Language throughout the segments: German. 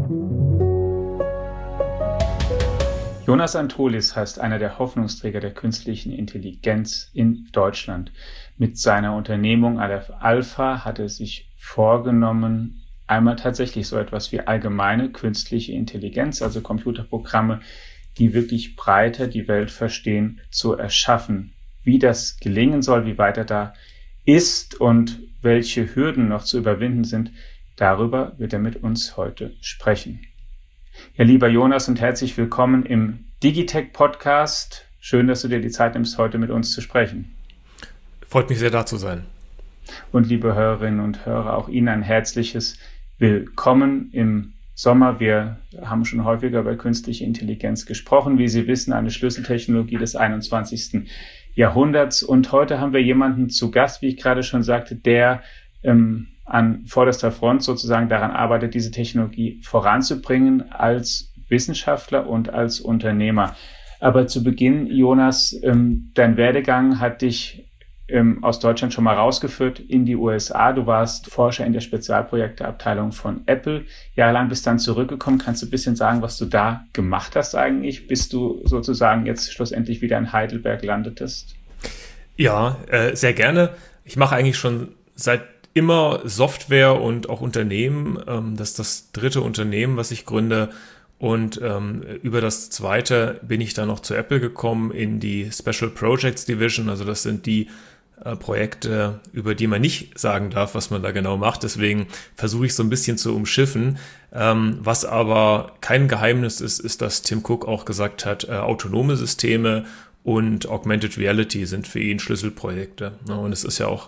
Jonas Antolis heißt einer der Hoffnungsträger der künstlichen Intelligenz in Deutschland. Mit seiner Unternehmung Aleph Alpha hat er sich vorgenommen, einmal tatsächlich so etwas wie allgemeine künstliche Intelligenz, also Computerprogramme, die wirklich breiter die Welt verstehen, zu erschaffen. Wie das gelingen soll, wie weit er da ist und welche Hürden noch zu überwinden sind, darüber wird er mit uns heute sprechen. Ja, lieber Jonas, und herzlich willkommen im Digitech-Podcast. Schön, dass du dir die Zeit nimmst, heute mit uns zu sprechen. Freut mich sehr, da zu sein. Und liebe Hörerinnen und Hörer, auch Ihnen ein herzliches Willkommen im Sommer. Wir haben schon häufiger über künstliche Intelligenz gesprochen. Wie Sie wissen, eine Schlüsseltechnologie des 21. Jahrhunderts. Und heute haben wir jemanden zu Gast, wie ich gerade schon sagte, der an vorderster Front sozusagen daran arbeitet, diese Technologie voranzubringen als Wissenschaftler und als Unternehmer. Aber zu Beginn, Jonas, dein Werdegang hat dich aus Deutschland schon mal rausgeführt in die USA. Du warst Forscher in der Spezialprojekteabteilung von Apple. Jahrelang bist dann zurückgekommen. Kannst du ein bisschen sagen, was du da gemacht hast eigentlich, bis du sozusagen jetzt schlussendlich wieder in Heidelberg landetest? Ja, sehr gerne. Ich mache eigentlich schon seit immer Software und auch Unternehmen. Das ist das dritte Unternehmen, was ich gründe. Und über das zweite bin ich dann noch zu Apple gekommen in die Special Projects Division. Also das sind die Projekte, über die man nicht sagen darf, was man da genau macht. Deswegen versuche ich so ein bisschen zu umschiffen. Was aber kein Geheimnis ist, ist, dass Tim Cook auch gesagt hat, autonome Systeme und Augmented Reality sind für ihn Schlüsselprojekte. Und es ist ja auch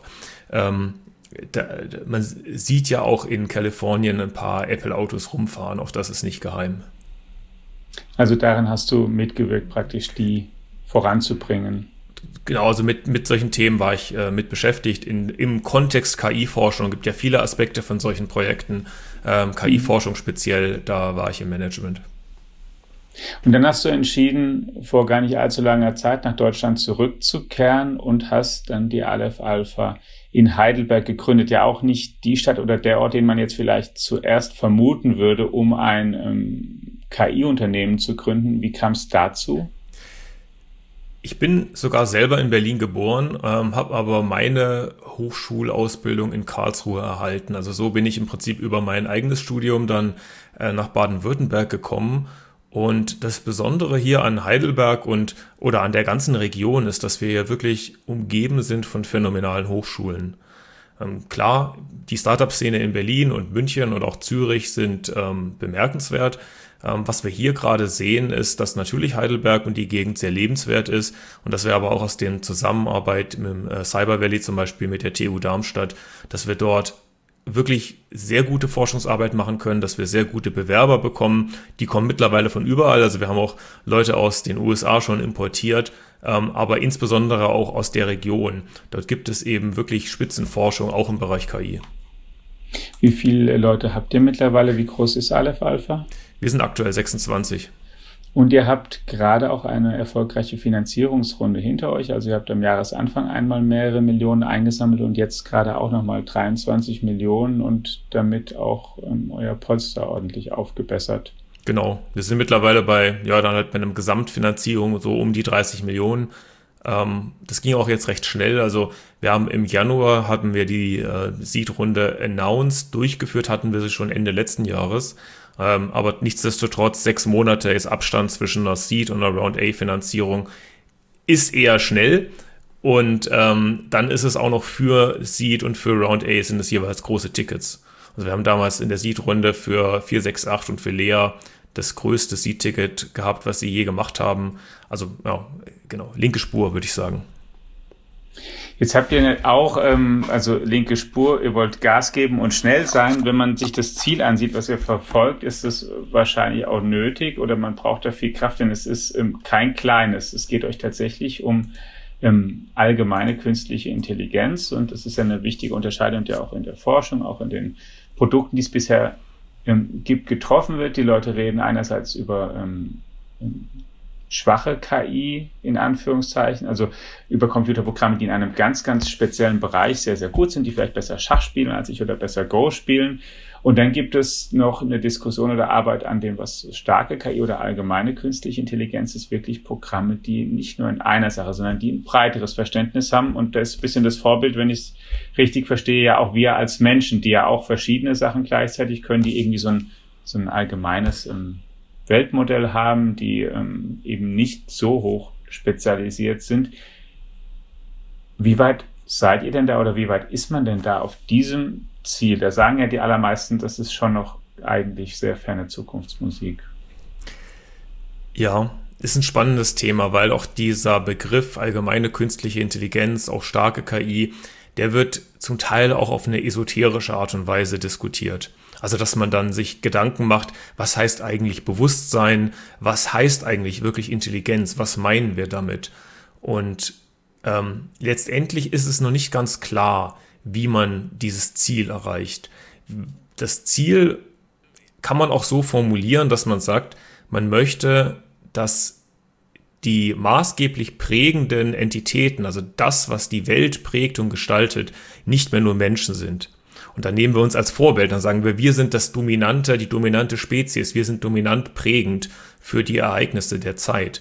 man sieht ja auch in Kalifornien ein paar Apple-Autos rumfahren, auch das ist nicht geheim. Also daran hast du mitgewirkt, praktisch die voranzubringen. Genau, also mit solchen Themen war ich mit beschäftigt. Im Kontext KI-Forschung gibt ja viele Aspekte von solchen Projekten. KI-Forschung speziell, da war ich im Management. Und dann hast du entschieden, vor gar nicht allzu langer Zeit nach Deutschland zurückzukehren und hast dann die Aleph Alpha in Heidelberg gegründet. Ja, auch nicht die Stadt oder der Ort, den man jetzt vielleicht zuerst vermuten würde, um ein KI-Unternehmen zu gründen. Wie kam es dazu? Ich bin sogar selber in Berlin geboren, habe aber meine Hochschulausbildung in Karlsruhe erhalten. Also so bin ich im Prinzip über mein eigenes Studium dann nach Baden-Württemberg gekommen. Und das Besondere hier an Heidelberg oder an der ganzen Region ist, dass wir hier wirklich umgeben sind von phänomenalen Hochschulen. Klar, die Startup-Szene in Berlin und München und auch Zürich sind bemerkenswert. Was wir hier gerade sehen, ist, dass natürlich Heidelberg und die Gegend sehr lebenswert ist und dass wir aber auch aus der Zusammenarbeit mit dem Cyber Valley zum Beispiel mit der TU Darmstadt, dass wir dort wirklich sehr gute Forschungsarbeit machen können, dass wir sehr gute Bewerber bekommen. Die kommen mittlerweile von überall. Also wir haben auch Leute aus den USA schon importiert, aber insbesondere auch aus der Region. Dort gibt es eben wirklich Spitzenforschung, auch im Bereich KI. Wie viele Leute habt ihr mittlerweile? Wie groß ist Aleph Alpha? Wir sind aktuell 26. Und ihr habt gerade auch eine erfolgreiche Finanzierungsrunde hinter euch. Also ihr habt am Jahresanfang einmal mehrere Millionen eingesammelt und jetzt gerade auch nochmal 23 Millionen und damit auch euer Polster ordentlich aufgebessert. Genau, wir sind mittlerweile bei einem Gesamtfinanzierung so um die 30 Millionen. Das ging auch jetzt recht schnell. Also wir haben im Januar hatten wir die Seed-Runde announced, durchgeführt hatten wir sie schon Ende letzten Jahres. Aber nichtsdestotrotz 6 Monate ist Abstand zwischen einer Seed und einer Round-A-Finanzierung ist eher schnell. Und dann ist es auch noch für Seed und für Round-A sind es jeweils große Tickets. Also wir haben damals in der Seed-Runde für 468 und für Lea das größte Seed-Ticket gehabt, was sie je gemacht haben. Also ja, genau, linke Spur, würde ich sagen. Jetzt habt ihr auch, also linke Spur, ihr wollt Gas geben und schnell sein. Wenn man sich das Ziel ansieht, was ihr verfolgt, ist es wahrscheinlich auch nötig oder man braucht da viel Kraft, denn es ist kein kleines. Es geht euch tatsächlich um allgemeine künstliche Intelligenz und es ist ja eine wichtige Unterscheidung, die auch in der Forschung, auch in den Produkten, die es bisher gibt, getroffen wird. Die Leute reden einerseits über schwache KI in Anführungszeichen, also über Computerprogramme, die in einem ganz, ganz speziellen Bereich sehr, sehr gut sind, die vielleicht besser Schach spielen als ich oder besser Go spielen. Und dann gibt es noch eine Diskussion oder Arbeit an dem, was starke KI oder allgemeine künstliche Intelligenz ist, wirklich Programme, die nicht nur in einer Sache, sondern die ein breiteres Verständnis haben. Und das ist ein bisschen das Vorbild, wenn ich es richtig verstehe, ja auch wir als Menschen, die ja auch verschiedene Sachen gleichzeitig können, die irgendwie so ein allgemeines Weltmodell haben, die eben nicht so hoch spezialisiert sind. Wie weit seid ihr denn da oder wie weit ist man denn da auf diesem Ziel? Da sagen ja die allermeisten, das ist schon noch eigentlich sehr ferne Zukunftsmusik. Ja, ist ein spannendes Thema, weil auch dieser Begriff allgemeine künstliche Intelligenz, auch starke KI, der wird zum Teil auch auf eine esoterische Art und Weise diskutiert. Also, dass man dann sich Gedanken macht, was heißt eigentlich Bewusstsein, was heißt eigentlich wirklich Intelligenz, was meinen wir damit? Und letztendlich ist es noch nicht ganz klar, wie man dieses Ziel erreicht. Das Ziel kann man auch so formulieren, dass man sagt, man möchte, dass die maßgeblich prägenden Entitäten, also das, was die Welt prägt und gestaltet, nicht mehr nur Menschen sind. Und dann nehmen wir uns als Vorbild, dann sagen wir sind die dominante Spezies, wir sind dominant prägend für die Ereignisse der Zeit.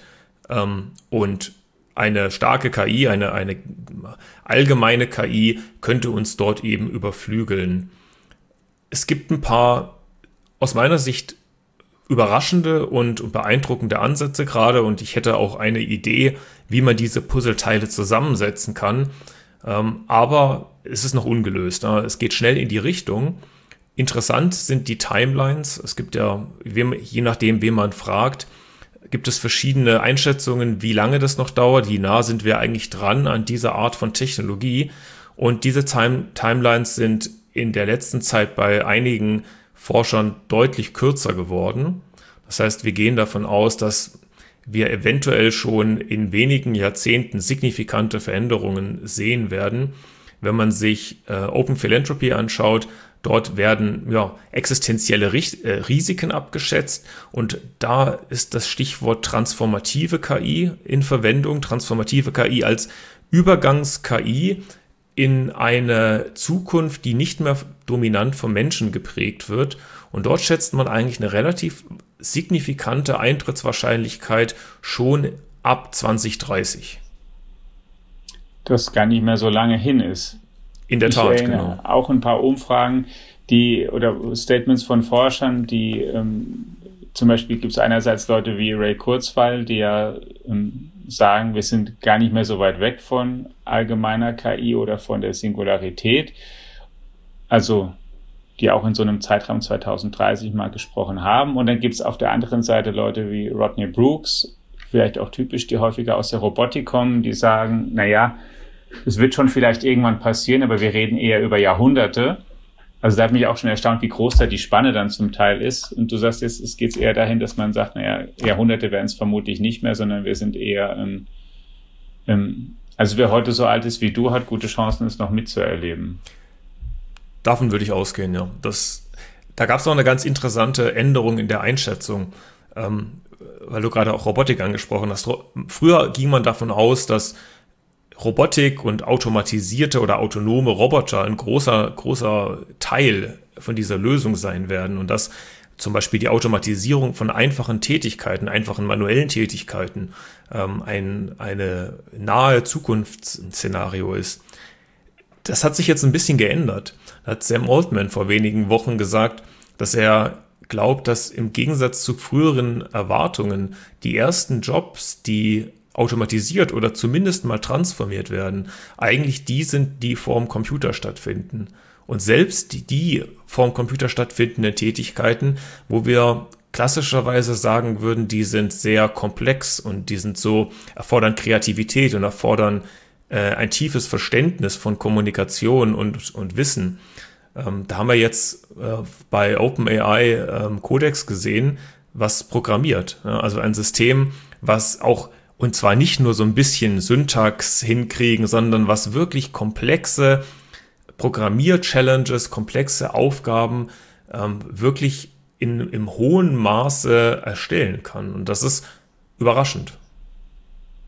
Und eine starke KI, eine allgemeine KI könnte uns dort eben überflügeln. Es gibt ein paar, aus meiner Sicht, überraschende und beeindruckende Ansätze gerade und ich hätte auch eine Idee, wie man diese Puzzleteile zusammensetzen kann. Aber es ist noch ungelöst. Es geht schnell in die Richtung. Interessant sind die Timelines. Es gibt ja, je nachdem, wen man fragt, gibt es verschiedene Einschätzungen, wie lange das noch dauert, wie nah sind wir eigentlich dran an dieser Art von Technologie. Und diese Timelines sind in der letzten Zeit bei einigen Forschern deutlich kürzer geworden. Das heißt, wir gehen davon aus, dass wir eventuell schon in wenigen Jahrzehnten signifikante Veränderungen sehen werden. Wenn man sich Open Philanthropy anschaut, dort werden existenzielle Risiken abgeschätzt und da ist das Stichwort transformative KI in Verwendung. Transformative KI als Übergangs-KI in eine Zukunft, die nicht mehr dominant vom Menschen geprägt wird. Und dort schätzt man eigentlich eine relativ signifikante Eintrittswahrscheinlichkeit schon ab 2030. Das gar nicht mehr so lange hin ist. In der Tat, genau. Auch ein paar Umfragen, oder Statements von Forschern, die zum Beispiel gibt es einerseits Leute wie Ray Kurzweil, die ja sagen, wir sind gar nicht mehr so weit weg von allgemeiner KI oder von der Singularität. Also die auch in so einem Zeitraum 2030 mal gesprochen haben. Und dann gibt es auf der anderen Seite Leute wie Rodney Brooks, vielleicht auch typisch, die häufiger aus der Robotik kommen, die sagen, naja, es wird schon vielleicht irgendwann passieren, aber wir reden eher über Jahrhunderte. Also da hat mich auch schon erstaunt, wie groß da die Spanne dann zum Teil ist. Und du sagst jetzt, es geht eher dahin, dass man sagt, naja, Jahrhunderte werden es vermutlich nicht mehr, sondern wir sind eher, also wer heute so alt ist wie du, hat gute Chancen, es noch mitzuerleben. Davon würde ich ausgehen, ja. Da gab es noch eine ganz interessante Änderung in der Einschätzung, weil du gerade auch Robotik angesprochen hast. Früher ging man davon aus, dass Robotik und automatisierte oder autonome Roboter ein großer Teil von dieser Lösung sein werden und dass zum Beispiel die Automatisierung von einfachen Tätigkeiten, einfachen manuellen Tätigkeiten eine nahe Zukunftsszenario ist. Das hat sich jetzt ein bisschen geändert. Da hat Sam Altman vor wenigen Wochen gesagt, dass er glaubt, dass im Gegensatz zu früheren Erwartungen die ersten Jobs, die automatisiert oder zumindest mal transformiert werden, eigentlich die sind, die vorm Computer stattfinden. Und selbst die vorm Computer stattfindenden Tätigkeiten, wo wir klassischerweise sagen würden, die sind sehr komplex und die sind erfordern Kreativität und erfordern ein tiefes Verständnis von Kommunikation und Wissen. Da haben wir jetzt bei OpenAI Codex gesehen, was programmiert. Also ein System, was auch, und zwar nicht nur so ein bisschen Syntax hinkriegen, sondern was wirklich komplexe Programmier-Challenges, komplexe Aufgaben wirklich im hohen Maße erstellen kann. Und das ist überraschend.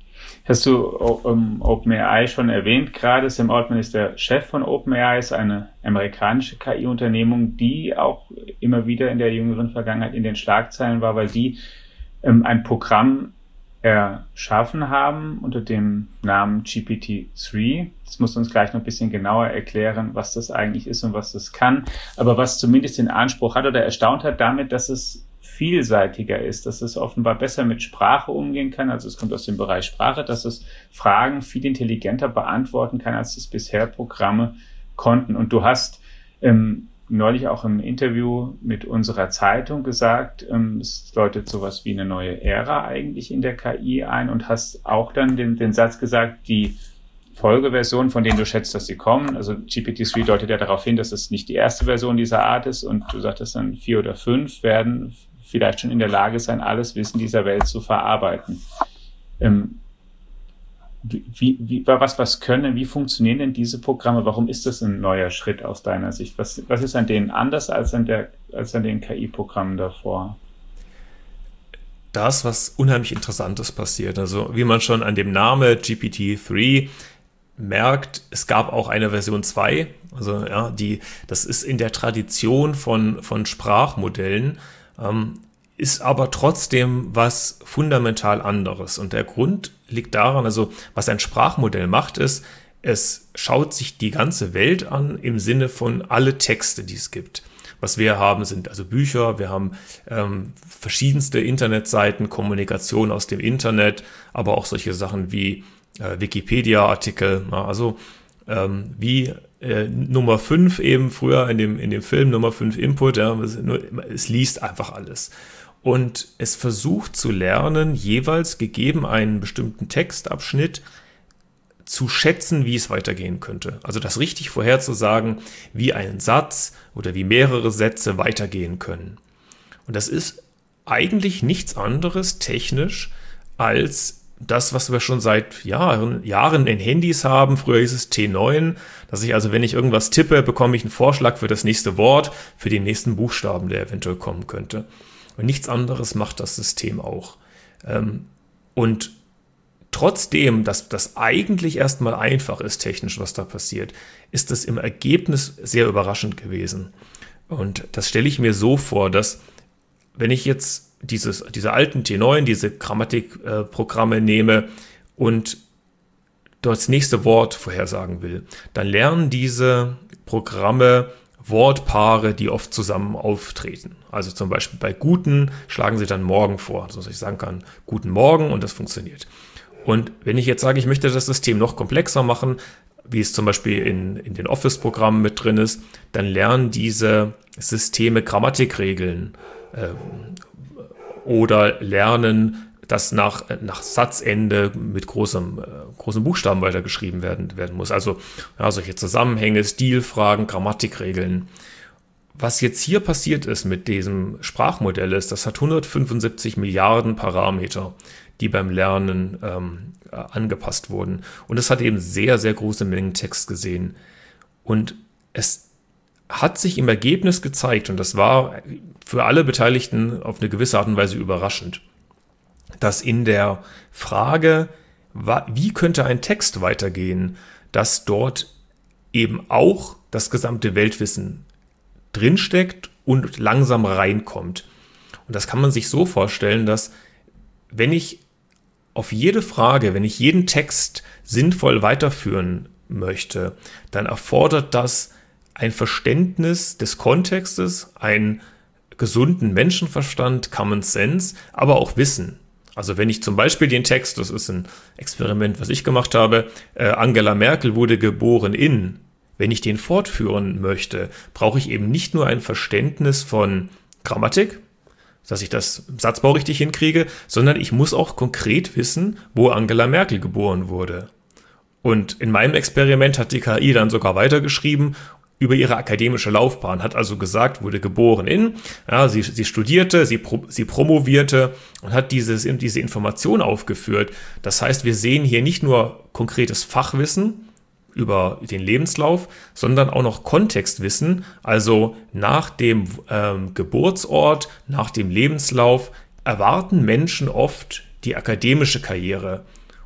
Hast du OpenAI schon erwähnt gerade? Sam Altman ist der Chef von OpenAI, ist eine amerikanische KI-Unternehmung, die auch immer wieder in der jüngeren Vergangenheit in den Schlagzeilen war, weil die ein Programm erschaffen haben unter dem Namen GPT-3. Das musst du uns gleich noch ein bisschen genauer erklären, was das eigentlich ist und was das kann. Aber was zumindest den Anspruch hat oder erstaunt hat damit, dass es vielseitiger ist, dass es offenbar besser mit Sprache umgehen kann, also es kommt aus dem Bereich Sprache, dass es Fragen viel intelligenter beantworten kann, als es bisher Programme konnten. Und du hast neulich auch im Interview mit unserer Zeitung gesagt, es läutet sowas wie eine neue Ära eigentlich in der KI ein und hast auch dann den Satz gesagt, die Folgeversion, von denen du schätzt, dass sie kommen, also GPT-3 deutet ja darauf hin, dass es nicht die erste Version dieser Art ist und du sagtest dann 4 oder 5 werden vielleicht schon in der Lage sein, alles Wissen dieser Welt zu verarbeiten. Wie funktionieren denn diese Programme? Warum ist das ein neuer Schritt aus deiner Sicht? Was ist an denen anders als an den KI-Programmen davor? Da ist was unheimlich Interessantes passiert. Also wie man schon an dem Namen GPT-3 merkt, es gab auch eine Version 2. Also ja, das ist in der Tradition von Sprachmodellen, ist aber trotzdem was fundamental anderes. Und der Grund liegt daran, also was ein Sprachmodell macht, ist, es schaut sich die ganze Welt an im Sinne von alle Texte, die es gibt. Was wir haben, sind also Bücher, wir haben verschiedenste Internetseiten, Kommunikation aus dem Internet, aber auch solche Sachen wie Wikipedia-Artikel, also wie Nummer 5 eben früher in dem Film, Nummer 5 Input, ja, es liest einfach alles. Und es versucht zu lernen, jeweils gegeben einen bestimmten Textabschnitt zu schätzen, wie es weitergehen könnte. Also das richtig vorherzusagen, wie ein Satz oder wie mehrere Sätze weitergehen können. Und das ist eigentlich nichts anderes technisch als das, was wir schon seit Jahren in Handys haben. Früher hieß es T9, dass ich also, wenn ich irgendwas tippe, bekomme ich einen Vorschlag für das nächste Wort, für den nächsten Buchstaben, der eventuell kommen könnte. Und nichts anderes macht das System auch. Und trotzdem, dass das eigentlich erstmal einfach ist, technisch, was da passiert, ist das im Ergebnis sehr überraschend gewesen. Und das stelle ich mir so vor, dass wenn ich jetzt diese alten T9, diese Grammatikprogramme nehme und dort das nächste Wort vorhersagen will, dann lernen diese Programme Wortpaare, die oft zusammen auftreten. Also zum Beispiel bei guten schlagen sie dann morgen vor, also dass ich sagen kann, guten Morgen, und das funktioniert. Und wenn ich jetzt sage, ich möchte das System noch komplexer machen, wie es zum Beispiel in den Office-Programmen mit drin ist, dann lernen diese Systeme Grammatikregeln oder lernen, dass nach Satzende mit großem Buchstaben weitergeschrieben werden muss. Also ja, solche Zusammenhänge, Stilfragen, Grammatikregeln. Was jetzt hier passiert ist mit diesem Sprachmodell ist, das hat 175 Milliarden Parameter, die beim Lernen angepasst wurden. Und es hat eben sehr, sehr große Mengen Text gesehen. Und es hat sich im Ergebnis gezeigt, und das war für alle Beteiligten auf eine gewisse Art und Weise überraschend, dass in der Frage, wie könnte ein Text weitergehen, dass dort eben auch das gesamte Weltwissen drinsteckt und langsam reinkommt. Und das kann man sich so vorstellen, dass wenn ich auf jede Frage, wenn ich jeden Text sinnvoll weiterführen möchte, dann erfordert das ein Verständnis des Kontextes, einen gesunden Menschenverstand, Common Sense, aber auch Wissen. Also wenn ich zum Beispiel den Text, das ist ein Experiment, was ich gemacht habe, Angela Merkel wurde geboren in, wenn ich den fortführen möchte, brauche ich eben nicht nur ein Verständnis von Grammatik, dass ich das Satzbau richtig hinkriege, sondern ich muss auch konkret wissen, wo Angela Merkel geboren wurde. Und in meinem Experiment hat die KI dann sogar weitergeschrieben über ihre akademische Laufbahn, hat also gesagt, wurde geboren in, ja, sie studierte, sie promovierte und hat diese Information aufgeführt. Das heißt, wir sehen hier nicht nur konkretes Fachwissen über den Lebenslauf, sondern auch noch Kontextwissen, also nach dem Geburtsort, nach dem Lebenslauf erwarten Menschen oft die akademische Karriere.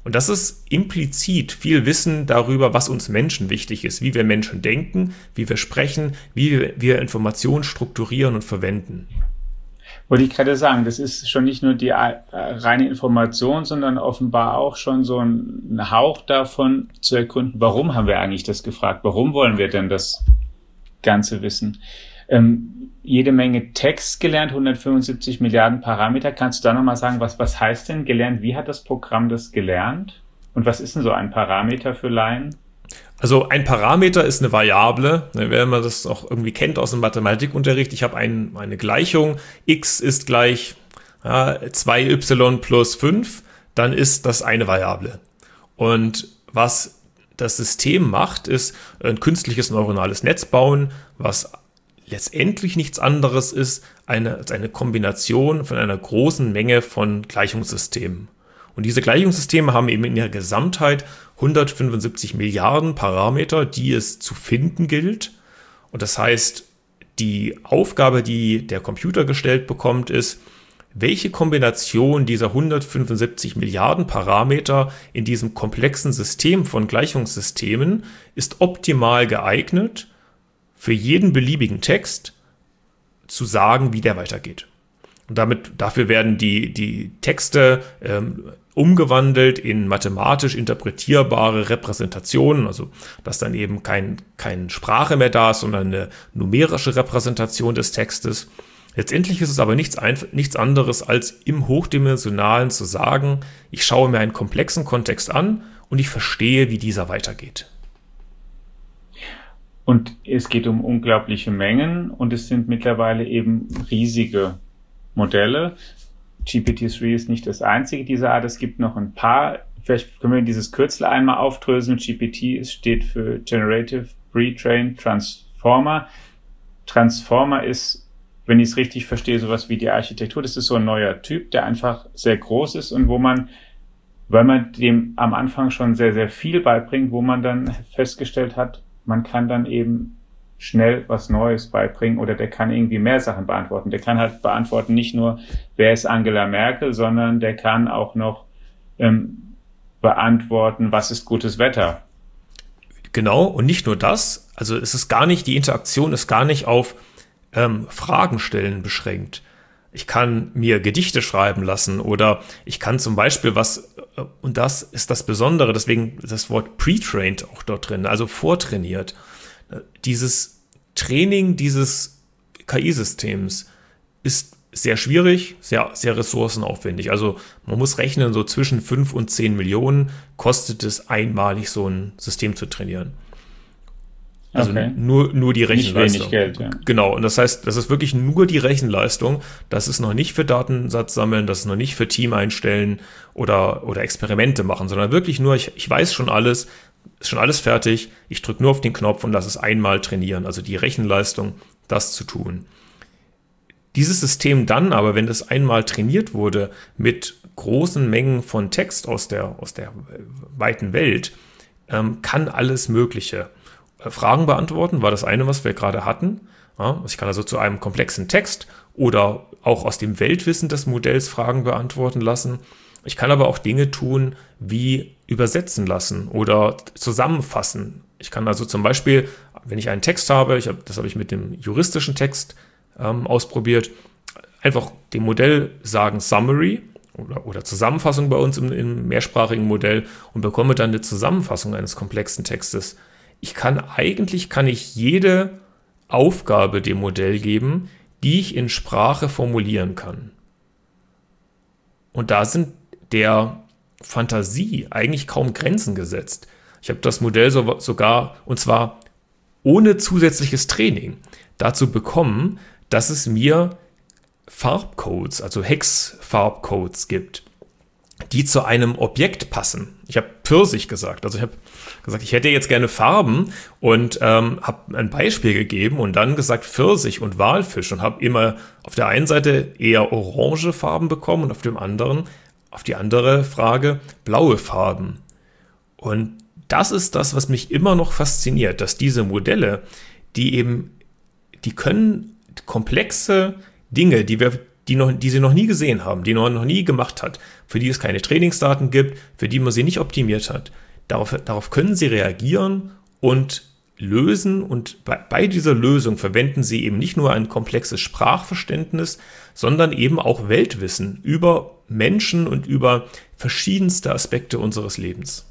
Und das ist implizit viel Wissen darüber, was uns Menschen wichtig ist, wie wir Menschen denken, wie wir sprechen, wie wir Informationen strukturieren und verwenden. Wollte ich gerade sagen, das ist schon nicht nur die reine Information, sondern offenbar auch schon so ein Hauch davon zu ergründen, warum haben wir eigentlich das gefragt? Warum wollen wir denn das Ganze wissen? Jede Menge Text gelernt, 175 Milliarden Parameter. Kannst du da nochmal sagen, was heißt denn gelernt? Wie hat das Programm das gelernt? Und was ist denn so ein Parameter für Laien? Also ein Parameter ist eine Variable, wenn man das auch irgendwie kennt aus dem Mathematikunterricht. Ich habe eine Gleichung, x ist gleich 2y plus 5, dann ist das eine Variable. Und was das System macht, ist ein künstliches neuronales Netz bauen, was letztendlich nichts anderes ist als eine Kombination von einer großen Menge von Gleichungssystemen. Und diese Gleichungssysteme haben eben in ihrer Gesamtheit 175 Milliarden Parameter, die es zu finden gilt. Und das heißt, die Aufgabe, die der Computer gestellt bekommt, ist, welche Kombination dieser 175 Milliarden Parameter in diesem komplexen System von Gleichungssystemen ist optimal geeignet, für jeden beliebigen Text zu sagen, wie der weitergeht. Und dafür werden die Texte umgewandelt in mathematisch interpretierbare Repräsentationen, also dass dann eben kein Sprache mehr da ist, sondern eine numerische Repräsentation des Textes. Letztendlich ist es aber nichts anderes, als im Hochdimensionalen zu sagen, ich schaue mir einen komplexen Kontext an und ich verstehe, wie dieser weitergeht. Und es geht um unglaubliche Mengen und es sind mittlerweile eben riesige Modelle. GPT-3 ist nicht das einzige dieser Art. Es gibt noch ein paar. Vielleicht können wir dieses Kürzel einmal aufdröseln. GPT steht für Generative Pre-trained Transformer. Transformer ist, wenn ich es richtig verstehe, sowas wie die Architektur. Das ist so ein neuer Typ, der einfach sehr groß ist und weil man dem am Anfang schon sehr, sehr viel beibringt, wo man dann festgestellt hat, man kann dann eben schnell was Neues beibringen oder der kann irgendwie mehr Sachen beantworten. Der kann halt beantworten nicht nur, wer ist Angela Merkel, sondern der kann auch noch beantworten, was ist gutes Wetter. Genau, und nicht nur das, also die Interaktion ist gar nicht auf Fragen stellen beschränkt. Ich kann mir Gedichte schreiben lassen oder ich kann zum Beispiel und das ist das Besondere, deswegen das Wort pre-trained auch dort drin, also vortrainiert. Dieses Training dieses KI-Systems ist sehr schwierig, sehr, sehr ressourcenaufwendig. Also man muss rechnen, so zwischen 5 und 10 Millionen kostet es einmalig, so ein System zu trainieren. Also okay. nur die Rechenleistung. Nicht wenig Geld, ja. Genau, und das heißt, das ist wirklich nur die Rechenleistung. Das ist noch nicht für Datensatz sammeln, das ist noch nicht für Team einstellen oder Experimente machen, sondern wirklich nur, ich weiß schon alles, ist schon alles fertig, ich drücke nur auf den Knopf und lasse es einmal trainieren, also die Rechenleistung, das zu tun. Dieses System dann aber, wenn das einmal trainiert wurde mit großen Mengen von Text aus der weiten Welt, kann alles Mögliche. Fragen beantworten war das eine, was wir gerade hatten. Ja, ich kann also zu einem komplexen Text oder auch aus dem Weltwissen des Modells Fragen beantworten lassen. Ich kann aber auch Dinge tun, wie übersetzen lassen oder zusammenfassen. Ich kann also zum Beispiel, wenn ich einen Text habe, das habe ich mit dem juristischen Text ausprobiert, einfach dem Modell sagen Summary oder Zusammenfassung bei uns im mehrsprachigen Modell und bekomme dann eine Zusammenfassung eines komplexen Textes. Kann ich jede Aufgabe dem Modell geben, die ich in Sprache formulieren kann. Und da sind der Fantasie eigentlich kaum Grenzen gesetzt. Ich habe das Modell sogar, und zwar ohne zusätzliches Training, dazu bekommen, dass es mir Farbcodes, also Hex-Farbcodes gibt, die zu einem Objekt passen. Ich habe Pfirsich gesagt. Also ich habe gesagt, ich hätte jetzt gerne Farben und habe ein Beispiel gegeben und dann gesagt Pfirsich und Walfisch und habe immer auf der einen Seite eher orange Farben bekommen und auf die andere Frage blaue Farben. Und das ist das, was mich immer noch fasziniert, dass diese Modelle, die können komplexe Dinge, die wir die sie noch nie gesehen haben, die noch nie gemacht hat, für die es keine Trainingsdaten gibt, für die man sie nicht optimiert hat. Darauf können sie reagieren und lösen, und bei dieser Lösung verwenden sie eben nicht nur ein komplexes Sprachverständnis, sondern eben auch Weltwissen über Menschen und über verschiedenste Aspekte unseres Lebens.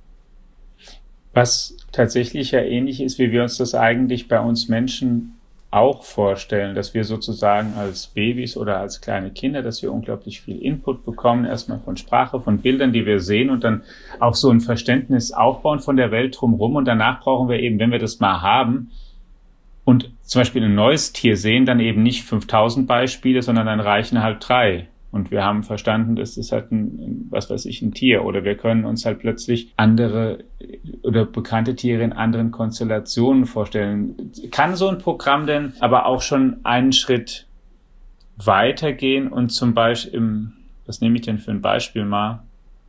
Was tatsächlich ja ähnlich ist, wie wir uns das eigentlich bei uns Menschen auch vorstellen, dass wir sozusagen als Babys oder als kleine Kinder, dass wir unglaublich viel Input bekommen, erstmal von Sprache, von Bildern, die wir sehen, und dann auch so ein Verständnis aufbauen von der Welt drumherum, und danach brauchen wir eben, wenn wir das mal haben und zum Beispiel ein neues Tier sehen, dann eben nicht 5000 Beispiele, sondern dann reichen halt 3. Und wir haben verstanden, das ist halt ein Tier. Oder wir können uns halt plötzlich andere oder bekannte Tiere in anderen Konstellationen vorstellen. Kann so ein Programm denn aber auch schon einen Schritt weitergehen und zum Beispiel, was nehme ich denn für ein Beispiel mal?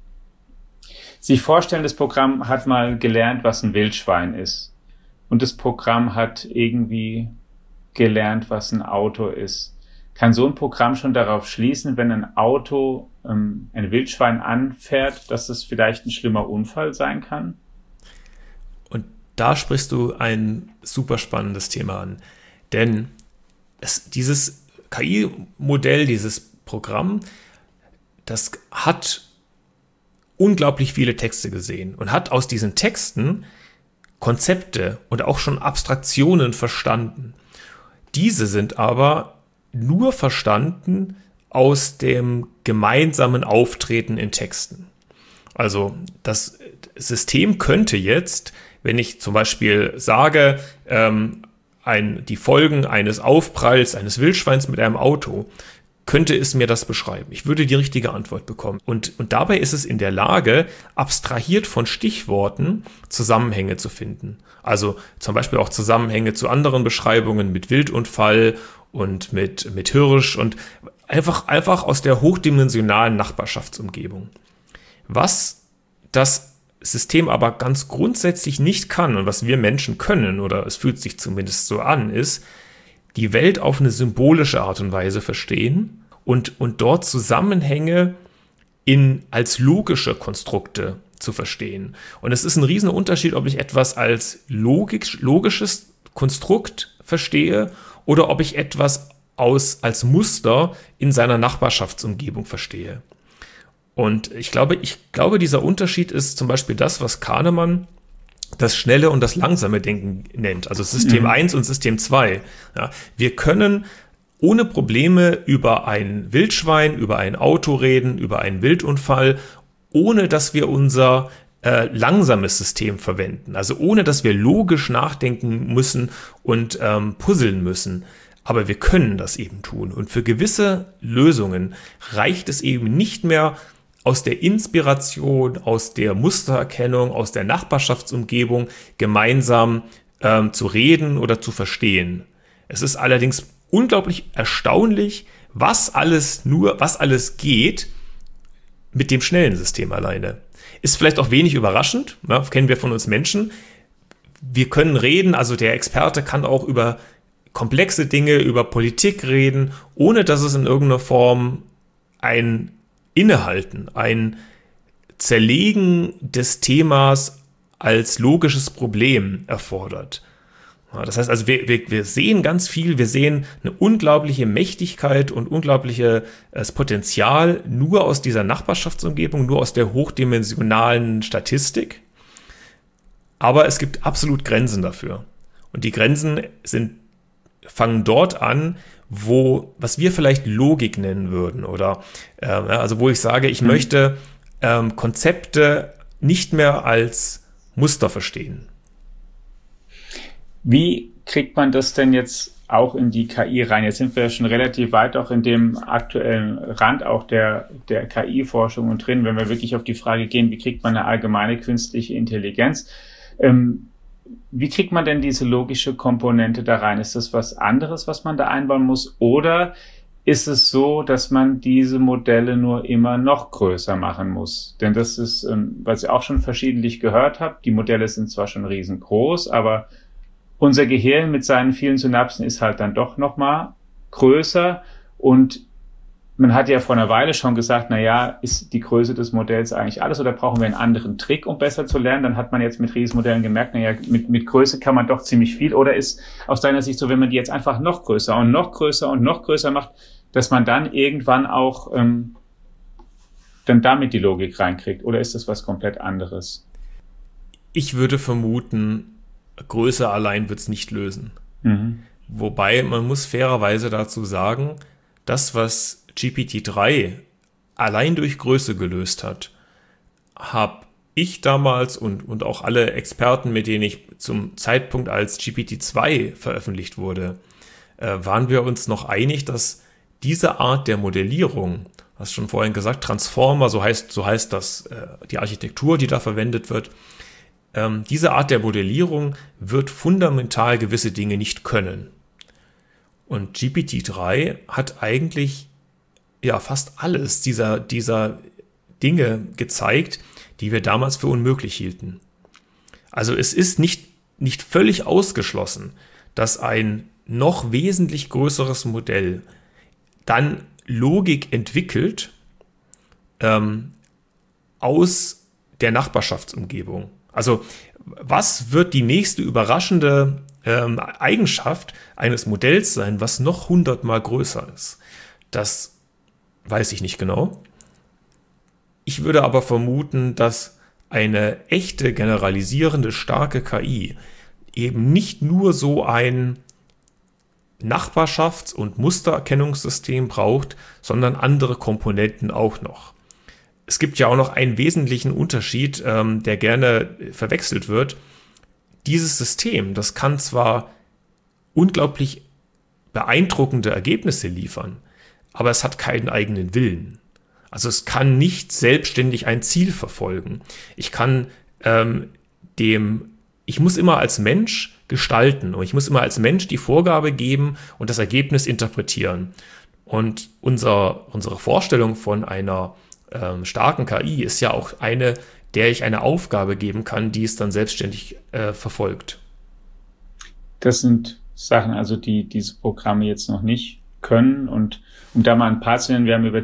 Sich vorstellen, das Programm hat mal gelernt, was ein Wildschwein ist. Und das Programm hat irgendwie gelernt, was ein Auto ist. Kann so ein Programm schon darauf schließen, wenn ein Auto ein Wildschwein anfährt, dass es vielleicht ein schlimmer Unfall sein kann? Und da sprichst du ein super spannendes Thema an. Denn dieses KI-Modell, dieses Programm, das hat unglaublich viele Texte gesehen und hat aus diesen Texten Konzepte und auch schon Abstraktionen verstanden. Diese sind aber nur verstanden aus dem gemeinsamen Auftreten in Texten. Also das System könnte jetzt, wenn ich zum Beispiel sage, die Folgen eines Aufpralls eines Wildschweins mit einem Auto, könnte es mir das beschreiben. Ich würde die richtige Antwort bekommen. Und dabei ist es in der Lage, abstrahiert von Stichworten Zusammenhänge zu finden. Also zum Beispiel auch Zusammenhänge zu anderen Beschreibungen mit Wildunfall und mit Hirsch und einfach aus der hochdimensionalen Nachbarschaftsumgebung. Was das System aber ganz grundsätzlich nicht kann und was wir Menschen können, oder es fühlt sich zumindest so an, ist, die Welt auf eine symbolische Art und Weise verstehen und dort Zusammenhänge als logische Konstrukte zu verstehen. Und es ist ein riesen Unterschied, ob ich etwas als logisches Konstrukt verstehe oder ob ich etwas als Muster in seiner Nachbarschaftsumgebung verstehe. Und ich glaube, dieser Unterschied ist zum Beispiel das, was Kahnemann das schnelle und das langsame Denken nennt, also System 1 und System 2. Ja, wir können ohne Probleme über ein Wildschwein, über ein Auto reden, über einen Wildunfall, ohne dass wir unser langsames System verwenden, also ohne dass wir logisch nachdenken müssen und puzzeln müssen. Aber wir können das eben tun. Und für gewisse Lösungen reicht es eben nicht mehr, aus der Inspiration, aus der Mustererkennung, aus der Nachbarschaftsumgebung gemeinsam zu reden oder zu verstehen. Es ist allerdings unglaublich erstaunlich, was alles geht mit dem schnellen System alleine. Ist vielleicht auch wenig überraschend, ja, kennen wir von uns Menschen. Wir können reden, also der Experte kann auch über komplexe Dinge, über Politik reden, ohne dass es in irgendeiner Form ein Innehalten, ein Zerlegen des Themas als logisches Problem erfordert. Ja, das heißt also, wir sehen ganz viel, wir sehen eine unglaubliche Mächtigkeit und unglaubliches Potenzial nur aus dieser Nachbarschaftsumgebung, nur aus der hochdimensionalen Statistik. Aber es gibt absolut Grenzen dafür. Und die Grenzen fangen dort an, was wir vielleicht Logik nennen würden, oder also wo ich sage, ich möchte Konzepte nicht mehr als Muster verstehen. Wie kriegt man das denn jetzt auch in die KI rein? Jetzt sind wir schon relativ weit auch in dem aktuellen Rand auch der KI-Forschung und drin, wenn wir wirklich auf die Frage gehen, wie kriegt man eine allgemeine künstliche Intelligenz? Wie kriegt man denn diese logische Komponente da rein? Ist das was anderes, was man da einbauen muss? Oder ist es so, dass man diese Modelle nur immer noch größer machen muss? Denn das ist, was ich auch schon verschiedentlich gehört habe, die Modelle sind zwar schon riesengroß, aber unser Gehirn mit seinen vielen Synapsen ist halt dann doch noch mal größer. Und man hat ja vor einer Weile schon gesagt, na ja, ist die Größe des Modells eigentlich alles oder brauchen wir einen anderen Trick, um besser zu lernen? Dann hat man jetzt mit Riesenmodellen gemerkt, na ja, mit Größe kann man doch ziemlich viel. Oder ist aus deiner Sicht so, wenn man die jetzt einfach noch größer und noch größer und noch größer macht, dass man dann irgendwann auch dann damit die Logik reinkriegt? Oder ist das was komplett anderes? Ich würde vermuten, Größe allein wird es nicht lösen. Wobei, man muss fairerweise dazu sagen, das, was GPT-3 allein durch Größe gelöst hat, habe ich damals und auch alle Experten, mit denen ich zum Zeitpunkt, als GPT-2 veröffentlicht wurde, waren wir uns noch einig, dass diese Art der Modellierung, hast schon vorhin gesagt, Transformer, so heißt das, die Architektur, die da verwendet wird, diese Art der Modellierung wird fundamental gewisse Dinge nicht können. Und GPT-3 hat eigentlich ja fast alles dieser Dinge gezeigt, die wir damals für unmöglich hielten. Also es ist nicht völlig ausgeschlossen, dass ein noch wesentlich größeres Modell dann Logik entwickelt aus der Nachbarschaftsumgebung. Also was wird die nächste überraschende Eigenschaft eines Modells sein, was noch 100-mal größer ist? Das weiß ich nicht genau. Ich würde aber vermuten, dass eine echte, generalisierende, starke KI eben nicht nur so ein Nachbarschafts- und Mustererkennungssystem braucht, sondern andere Komponenten auch noch. Es gibt ja auch noch einen wesentlichen Unterschied, der gerne verwechselt wird. Dieses System, das kann zwar unglaublich beeindruckende Ergebnisse liefern, aber es hat keinen eigenen Willen. Also es kann nicht selbstständig ein Ziel verfolgen. Ich muss immer als Mensch gestalten und ich muss immer als Mensch die Vorgabe geben und das Ergebnis interpretieren. Und unsere Vorstellung von einer starken KI ist ja auch eine, der ich eine Aufgabe geben kann, die es dann selbstständig verfolgt. Das sind Sachen, also die diese Programme jetzt noch nicht können. Und um da mal ein paar zu nennen, wir haben über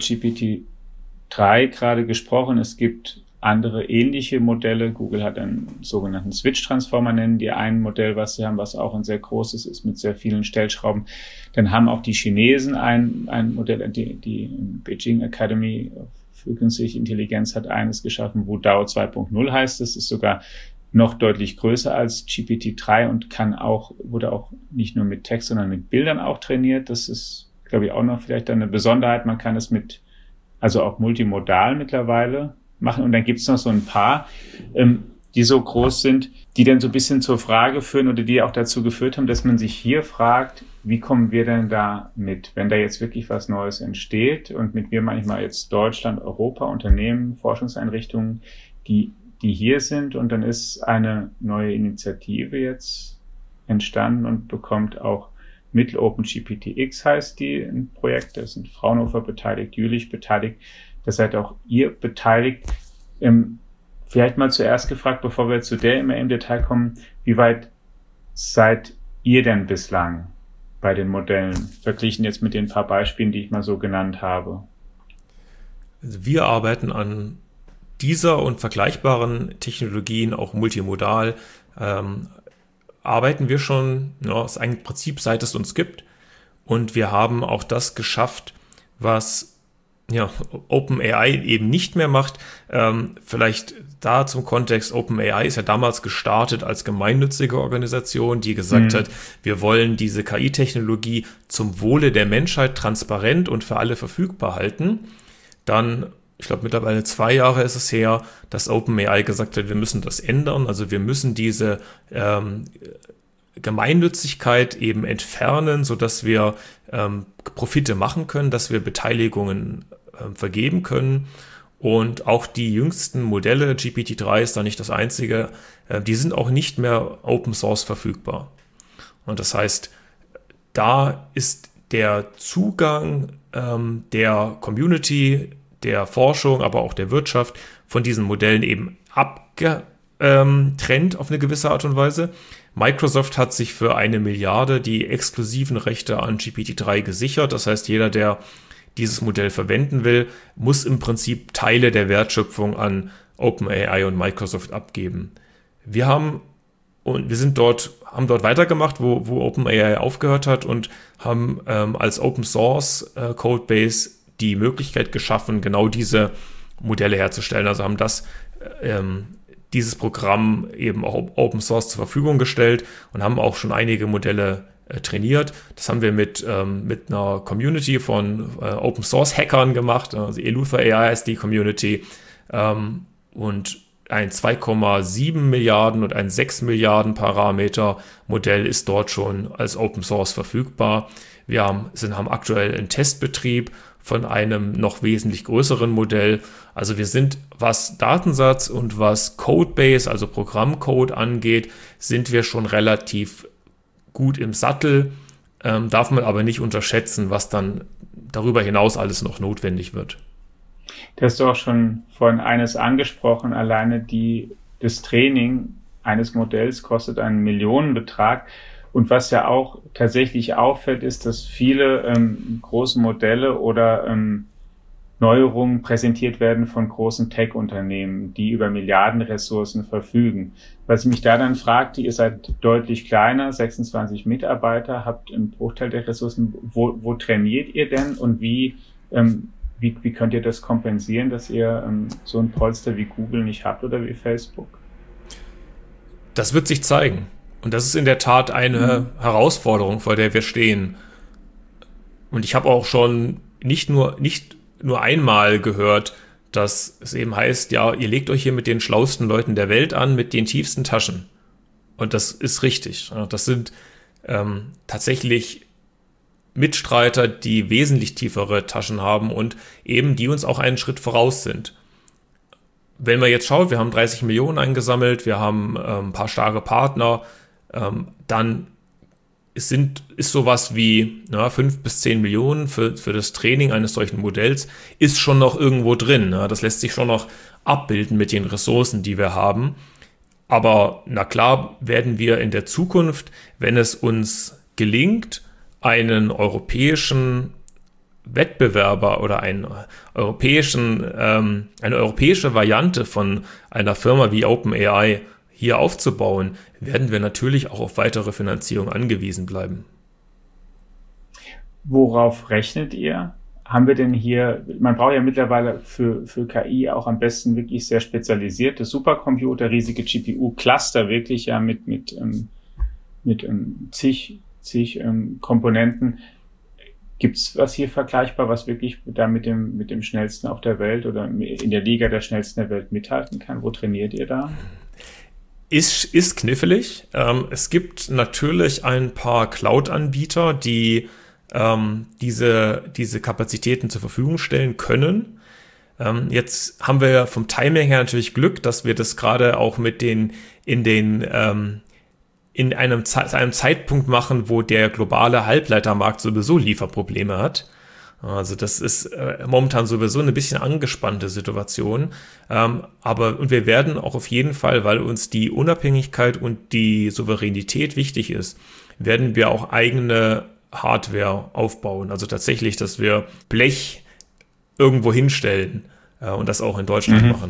GPT-3 gerade gesprochen. Es gibt andere ähnliche Modelle. Google hat einen sogenannten Switch-Transformer, nennen die ein Modell, was sie haben, was auch ein sehr großes ist mit sehr vielen Stellschrauben. Dann haben auch die Chinesen ein Modell, die Beijing Academy für künstliche Intelligenz hat eines geschaffen, Wudao 2.0 heißt es, ist sogar noch deutlich größer als GPT-3 und wurde auch nicht nur mit Text, sondern mit Bildern auch trainiert. Das ist, glaube ich, auch noch vielleicht eine Besonderheit. Man kann es also auch multimodal mittlerweile machen. Und dann gibt es noch so ein paar, die so groß sind, die dann so ein bisschen zur Frage führen oder die auch dazu geführt haben, dass man sich hier fragt, wie kommen wir denn da mit, wenn da jetzt wirklich was Neues entsteht? Und mit mir manchmal jetzt Deutschland, Europa, Unternehmen, Forschungseinrichtungen, die hier sind. Und dann ist eine neue Initiative jetzt entstanden und bekommt auch Mittel. OpenGPT-X heißt die, ein Projekt. Da sind Fraunhofer beteiligt, Jülich beteiligt. Da seid auch ihr beteiligt. Vielleicht mal zuerst gefragt, bevor wir zu der immer im Detail kommen, wie weit seid ihr denn bislang bei den Modellen, verglichen jetzt mit den paar Beispielen, die ich mal so genannt habe? Also wir arbeiten an dieser und vergleichbaren Technologien, auch multimodal, arbeiten wir schon, ist ein Prinzip, seit es uns gibt. Und wir haben auch das geschafft, was OpenAI eben nicht mehr macht. Vielleicht da zum Kontext, OpenAI ist ja damals gestartet als gemeinnützige Organisation, die gesagt hat, wir wollen diese KI-Technologie zum Wohle der Menschheit transparent und für alle verfügbar halten. Dann, ich glaube mittlerweile 2 Jahre ist es her, dass OpenAI gesagt hat, wir müssen das ändern. Also wir müssen diese Gemeinnützigkeit eben entfernen, sodass wir Profite machen können, dass wir Beteiligungen vergeben können. Und auch die jüngsten Modelle, GPT-3 ist da nicht das einzige, die sind auch nicht mehr Open Source verfügbar. Und das heißt, da ist der Zugang der Community, der Forschung, aber auch der Wirtschaft von diesen Modellen eben abgetrennt auf eine gewisse Art und Weise. Microsoft hat sich für 1 Milliarde die exklusiven Rechte an GPT-3 gesichert. Das heißt, jeder, der dieses Modell verwenden will, muss im Prinzip Teile der Wertschöpfung an OpenAI und Microsoft abgeben. haben dort weitergemacht, wo OpenAI aufgehört hat und haben als Open Source Codebase die Möglichkeit geschaffen, genau diese Modelle herzustellen. Also haben dieses Programm eben auch Open Source zur Verfügung gestellt und haben auch schon einige Modelle trainiert. Das haben wir mit einer Community von Open Source Hackern gemacht. Also Eleuther AI ist die Community. Und ein 2,7 Milliarden und ein 6 Milliarden Parameter Modell ist dort schon als Open Source verfügbar. Wir haben aktuell einen Testbetrieb von einem noch wesentlich größeren Modell. Also wir sind, was Datensatz und was Codebase, also Programmcode angeht, sind wir schon relativ gut im Sattel. Darf man aber nicht unterschätzen, was dann darüber hinaus alles noch notwendig wird. Du hast auch schon vorhin eines angesprochen, alleine das Training eines Modells kostet einen Millionenbetrag. Und was ja auch tatsächlich auffällt, ist, dass viele große Modelle oder Neuerungen präsentiert werden von großen Tech-Unternehmen, die über Milliardenressourcen verfügen. Was ich mich da dann fragte, ihr seid deutlich kleiner, 26 Mitarbeiter, habt einen Bruchteil der Ressourcen. Wo trainiert ihr denn und wie könnt ihr das kompensieren, dass ihr so ein Polster wie Google nicht habt oder wie Facebook? Das wird sich zeigen. Und das ist in der Tat eine Herausforderung, vor der wir stehen. Und ich habe auch schon nicht nur einmal gehört, dass es eben heißt, ja, ihr legt euch hier mit den schlauesten Leuten der Welt an, mit den tiefsten Taschen. Und das ist richtig. Das sind tatsächlich Mitstreiter, die wesentlich tiefere Taschen haben und eben die uns auch einen Schritt voraus sind. Wenn man jetzt schaut, wir haben 30 Millionen eingesammelt, wir haben ein paar starke Partner, dann ist sowas wie 5 bis 10 Millionen für das Training eines solchen Modells ist schon noch irgendwo drin. Das lässt sich schon noch abbilden mit den Ressourcen, die wir haben. Aber na klar werden wir in der Zukunft, wenn es uns gelingt, einen europäischen Wettbewerber oder eine europäische Variante von einer Firma wie OpenAI hier aufzubauen, werden wir natürlich auch auf weitere Finanzierung angewiesen bleiben. Worauf rechnet ihr? Haben wir denn hier, man braucht ja mittlerweile für KI auch am besten wirklich sehr spezialisierte Supercomputer, riesige GPU-Cluster, wirklich ja mit zig Komponenten. Gibt's was hier vergleichbar, was wirklich da mit dem schnellsten auf der Welt oder in der Liga der schnellsten der Welt mithalten kann? Wo trainiert ihr da? Ist knifflig. Es gibt natürlich ein paar Cloud-Anbieter, die diese Kapazitäten zur Verfügung stellen können. Jetzt haben wir vom Timing her natürlich Glück, dass wir das gerade auch in einem Zeitpunkt machen, wo der globale Halbleitermarkt sowieso Lieferprobleme hat. Also das ist momentan sowieso eine bisschen angespannte Situation. Und wir werden auch auf jeden Fall, weil uns die Unabhängigkeit und die Souveränität wichtig ist, werden wir auch eigene Hardware aufbauen. Also tatsächlich, dass wir Blech irgendwo hinstellen und das auch in Deutschland machen.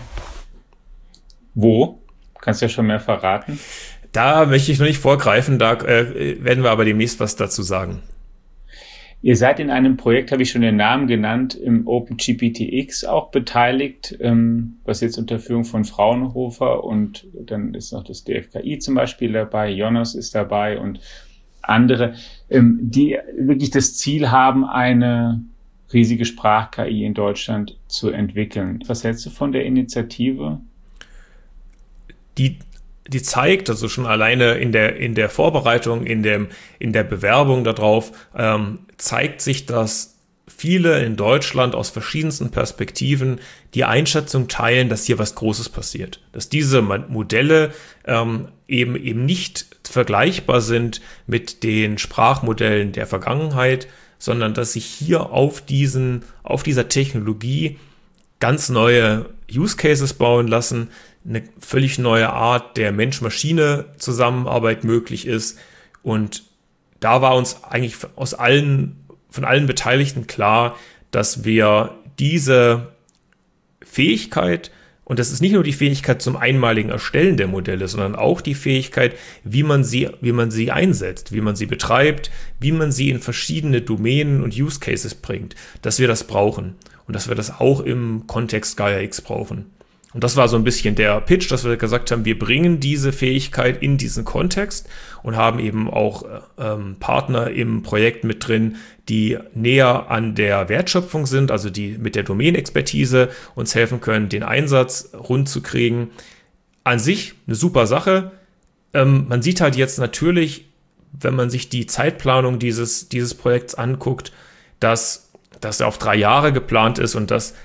Wo? Kannst du ja schon mehr verraten. Da möchte ich noch nicht vorgreifen, da werden wir aber demnächst was dazu sagen. Ihr seid in einem Projekt, habe ich schon den Namen genannt, im OpenGPT-X auch beteiligt, was jetzt unter Führung von Fraunhofer und dann ist noch das DFKI zum Beispiel dabei, Jonas ist dabei und andere, die wirklich das Ziel haben, eine riesige Sprach-KI in Deutschland zu entwickeln. Was hältst du von der Initiative? Die zeigt, also schon alleine in der Vorbereitung, in der Bewerbung darauf, zeigt sich, dass viele in Deutschland aus verschiedensten Perspektiven die Einschätzung teilen, dass hier was Großes passiert. Dass diese Modelle eben nicht vergleichbar sind mit den Sprachmodellen der Vergangenheit, sondern dass sich hier auf dieser Technologie ganz neue Use Cases bauen lassen, eine völlig neue Art der Mensch-Maschine-Zusammenarbeit möglich ist. Und da war uns eigentlich von allen Beteiligten klar, dass wir diese Fähigkeit, und das ist nicht nur die Fähigkeit zum einmaligen Erstellen der Modelle, sondern auch die Fähigkeit, wie man sie einsetzt, wie man sie betreibt, wie man sie in verschiedene Domänen und Use Cases bringt, dass wir das brauchen und dass wir das auch im Kontext Gaia-X brauchen. Und das war so ein bisschen der Pitch, dass wir gesagt haben, wir bringen diese Fähigkeit in diesen Kontext und haben eben auch Partner im Projekt mit drin, die näher an der Wertschöpfung sind, also die mit der Domänexpertise uns helfen können, den Einsatz rund zu kriegen. An sich eine super Sache. Man sieht halt jetzt natürlich, wenn man sich die Zeitplanung dieses Projekts anguckt, dass er auf 3 Jahre geplant ist und dass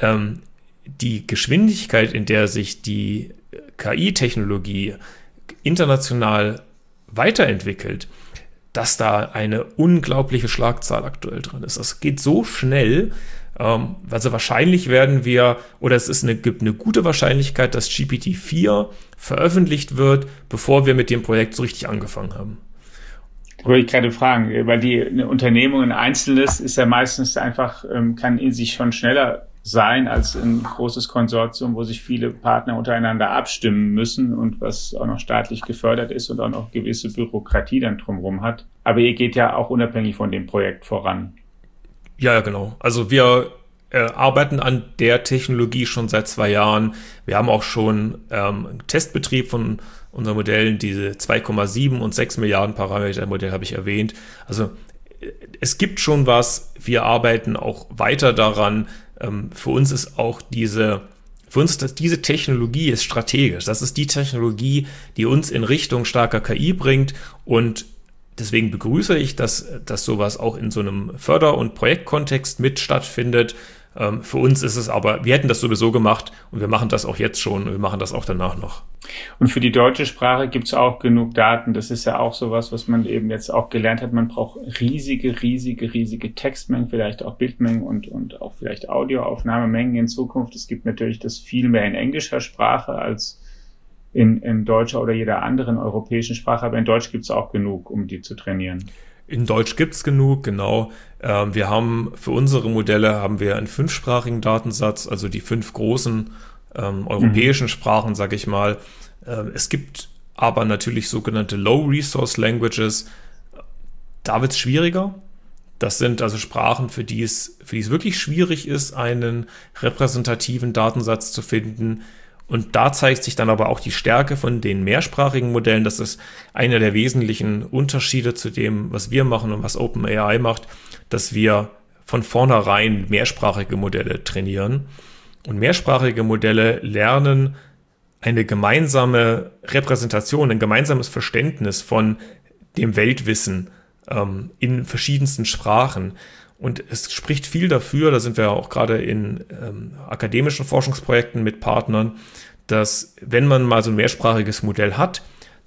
die Geschwindigkeit, in der sich die KI-Technologie international weiterentwickelt, dass da eine unglaubliche Schlagzahl aktuell drin ist. Das geht so schnell, also wahrscheinlich gibt eine gute Wahrscheinlichkeit, dass GPT-4 veröffentlicht wird, bevor wir mit dem Projekt so richtig angefangen haben. Wollte ich gerade fragen, weil eine Unternehmung, ein Einzelnes ist ja meistens einfach, kann in sich schon schneller sein als ein großes Konsortium, wo sich viele Partner untereinander abstimmen müssen und was auch noch staatlich gefördert ist und auch noch gewisse Bürokratie dann drumherum hat. Aber ihr geht ja auch unabhängig von dem Projekt voran. Ja, genau. Also wir arbeiten an der Technologie schon seit 2 Jahren. Wir haben auch schon einen Testbetrieb von unseren Modellen, diese 2,7 und 6 Milliarden Parameter Modell habe ich erwähnt. Also es gibt schon was. Wir arbeiten auch weiter daran. Für uns ist diese Technologie ist strategisch. Das ist die Technologie, die uns in Richtung starker KI bringt. Und deswegen begrüße ich, dass sowas auch in so einem Förder- und Projektkontext mit stattfindet. Für uns ist es aber, wir hätten das sowieso gemacht und wir machen das auch jetzt schon und wir machen das auch danach noch. Und für die deutsche Sprache gibt es auch genug Daten. Das ist ja auch sowas, was man eben jetzt auch gelernt hat. Man braucht riesige Textmengen, vielleicht auch Bildmengen und auch vielleicht Audioaufnahmemengen in Zukunft. Es gibt natürlich das viel mehr in englischer Sprache als in deutscher oder jeder anderen europäischen Sprache. Aber in Deutsch gibt es auch genug, um die zu trainieren. In Deutsch gibt's genug, genau. Wir haben für unsere Modelle einen 5-sprachigen Datensatz, also die 5 großen europäischen Sprachen, sage ich mal. Es gibt aber natürlich sogenannte Low-Resource Languages. Da wird's schwieriger. Das sind also Sprachen, für die es wirklich schwierig ist, einen repräsentativen Datensatz zu finden. Und da zeigt sich dann aber auch die Stärke von den mehrsprachigen Modellen. Das ist einer der wesentlichen Unterschiede zu dem, was wir machen und was OpenAI macht, dass wir von vornherein mehrsprachige Modelle trainieren. Und mehrsprachige Modelle lernen eine gemeinsame Repräsentation, ein gemeinsames Verständnis von dem Weltwissen in verschiedensten Sprachen. Und es spricht viel dafür, da sind wir auch gerade in akademischen Forschungsprojekten mit Partnern, dass wenn man mal so ein mehrsprachiges Modell hat,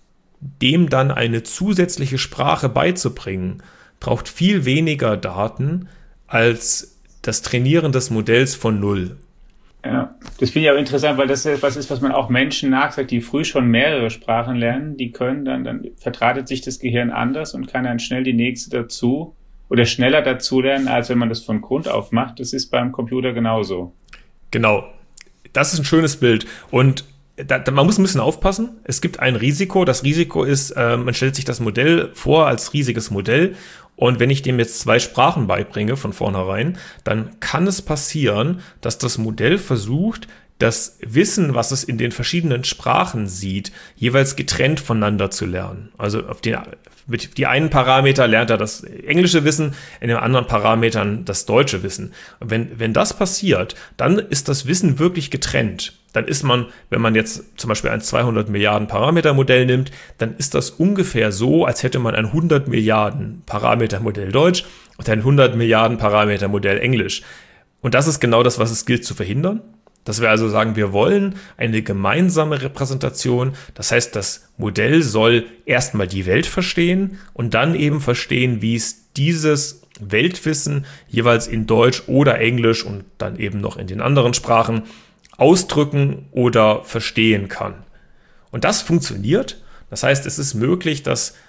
dem dann eine zusätzliche Sprache beizubringen, braucht viel weniger Daten als das Trainieren des Modells von Null. Ja, das finde ich auch interessant, weil das etwas ist, was man auch Menschen nachsagt, die früh schon mehrere Sprachen lernen, die können dann verdrahtet sich das Gehirn anders und kann dann schnell die nächste dazu oder schneller dazulernen, als wenn man das von Grund auf macht. Das ist beim Computer genauso. Genau. Das ist ein schönes Bild. Und man muss ein bisschen aufpassen. Es gibt ein Risiko. Das Risiko ist, man stellt sich das Modell vor als riesiges Modell. Und wenn ich dem jetzt 2 Sprachen beibringe von vornherein, dann kann es passieren, dass das Modell versucht, das Wissen, was es in den verschiedenen Sprachen sieht, jeweils getrennt voneinander zu lernen. Also mit die einen Parameter lernt er das englische Wissen, in den anderen Parametern das deutsche Wissen. Und wenn das passiert, dann ist das Wissen wirklich getrennt. Dann ist man, wenn man jetzt zum Beispiel ein 200 Milliarden Parameter Modell nimmt, dann ist das ungefähr so, als hätte man ein 100 Milliarden Parameter Modell Deutsch und ein 100 Milliarden Parameter Modell Englisch. Und das ist genau das, was es gilt zu verhindern. Dass wir also sagen, wir wollen eine gemeinsame Repräsentation. Das heißt, das Modell soll erstmal die Welt verstehen und dann eben verstehen, wie es dieses Weltwissen jeweils in Deutsch oder Englisch und dann eben noch in den anderen Sprachen ausdrücken oder verstehen kann. Und das funktioniert. Das heißt, es ist möglich, dass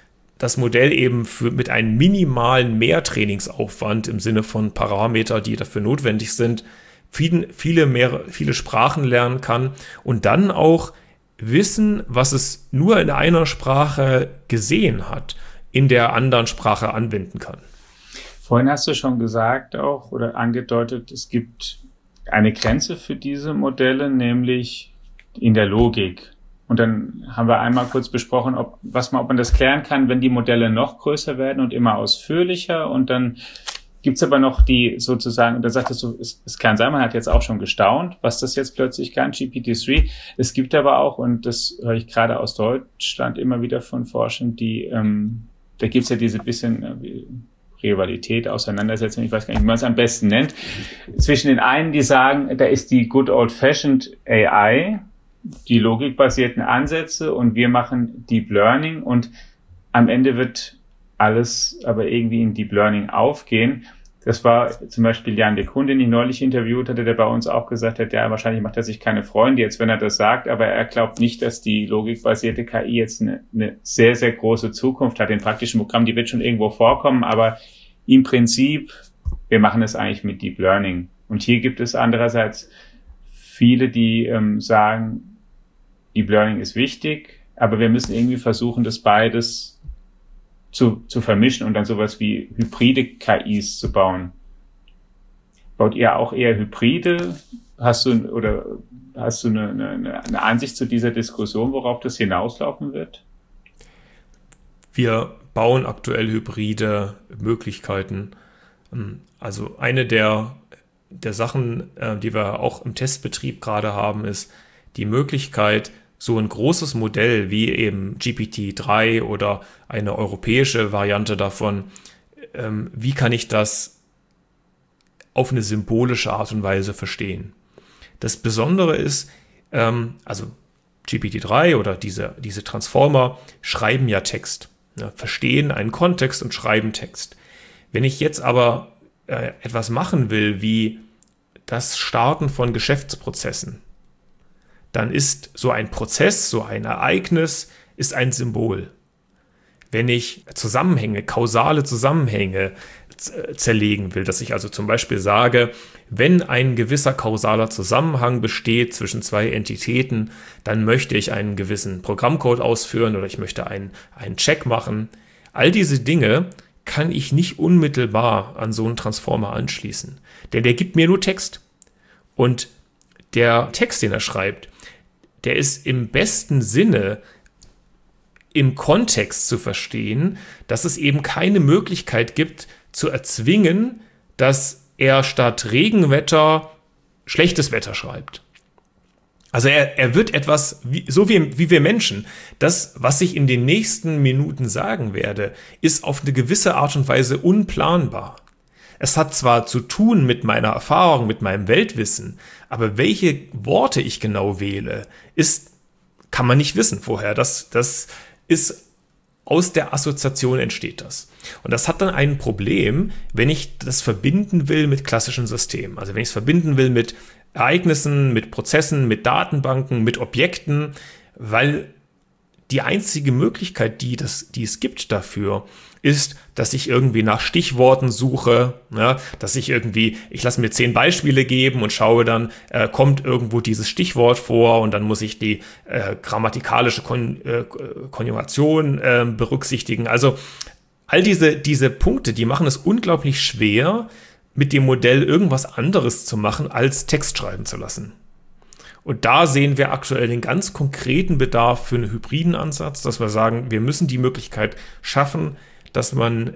das Modell eben mit einem minimalen Mehrtrainingsaufwand im Sinne von Parameter, die dafür notwendig sind, viele Sprachen lernen kann und dann auch Wissen, was es nur in einer Sprache gesehen hat, in der anderen Sprache anwenden kann. Vorhin hast du schon gesagt auch oder angedeutet, es gibt eine Grenze für diese Modelle, nämlich in der Logik. Und dann haben wir einmal kurz besprochen, ob man das klären kann, wenn die Modelle noch größer werden und immer ausführlicher. Und dann gibt's aber noch die sozusagen, und da sagtest du, es kann sein, man hat jetzt auch schon gestaunt, was das jetzt plötzlich kann, GPT-3. Es gibt aber auch, und das höre ich gerade aus Deutschland immer wieder von Forschern, da gibt's ja diese bisschen Rivalität, Auseinandersetzung, ich weiß gar nicht, wie man es am besten nennt, zwischen den einen, die sagen, da ist die good old-fashioned AI, die logikbasierten Ansätze und wir machen Deep Learning und am Ende wird alles aber irgendwie in Deep Learning aufgehen. Das war zum Beispiel Jan de Kuhn, den ich neulich interviewt hatte, der bei uns auch gesagt hat, ja, wahrscheinlich macht er sich keine Freunde jetzt, wenn er das sagt, aber er glaubt nicht, dass die logikbasierte KI jetzt eine sehr, sehr große Zukunft hat. In praktischen Programmen, die wird schon irgendwo vorkommen, aber im Prinzip, wir machen es eigentlich mit Deep Learning. Und hier gibt es andererseits viele, die sagen, Deep Learning ist wichtig, aber wir müssen irgendwie versuchen, das beides zu vermischen und dann sowas wie hybride KIs zu bauen. Baut ihr auch eher Hybride? Hast du eine Ansicht zu dieser Diskussion, worauf das hinauslaufen wird? Wir bauen aktuell hybride Möglichkeiten. Also eine der Sachen, die wir auch im Testbetrieb gerade haben, ist die Möglichkeit, so ein großes Modell wie eben GPT-3 oder eine europäische Variante davon, wie kann ich das auf eine symbolische Art und Weise verstehen? Das Besondere ist, also GPT-3 oder diese Transformer schreiben ja Text, verstehen einen Kontext und schreiben Text. Wenn ich jetzt aber etwas machen will, wie das Starten von Geschäftsprozessen, dann ist so ein Prozess, so ein Ereignis, ist ein Symbol. Wenn ich kausale Zusammenhänge zerlegen will, dass ich also zum Beispiel sage, wenn ein gewisser kausaler Zusammenhang besteht zwischen zwei Entitäten, dann möchte ich einen gewissen Programmcode ausführen oder ich möchte einen Check machen. All diese Dinge kann ich nicht unmittelbar an so einen Transformer anschließen, denn der gibt mir nur Text. Und der Text, den er schreibt, der ist im besten Sinne im Kontext zu verstehen, dass es eben keine Möglichkeit gibt, zu erzwingen, dass er statt Regenwetter schlechtes Wetter schreibt. Also er wird etwas, so wie wir Menschen. Das, was ich in den nächsten Minuten sagen werde, ist auf eine gewisse Art und Weise unplanbar. Es hat zwar zu tun mit meiner Erfahrung, mit meinem Weltwissen, aber welche Worte ich genau wähle, kann man nicht wissen vorher. Das ist, aus der Assoziation entsteht das. Und das hat dann ein Problem, wenn ich das verbinden will mit klassischen Systemen. Also wenn ich es verbinden will mit Ereignissen, mit Prozessen, mit Datenbanken, mit Objekten, weil die einzige Möglichkeit, die es gibt dafür, ist, dass ich irgendwie nach Stichworten suche, dass ich lasse mir 10 Beispiele geben und schaue dann, kommt irgendwo dieses Stichwort vor und dann muss ich die grammatikalische Konjugation berücksichtigen. Also all diese Punkte, die machen es unglaublich schwer, mit dem Modell irgendwas anderes zu machen, als Text schreiben zu lassen. Und da sehen wir aktuell den ganz konkreten Bedarf für einen hybriden Ansatz, dass wir sagen, wir müssen die Möglichkeit schaffen, dass man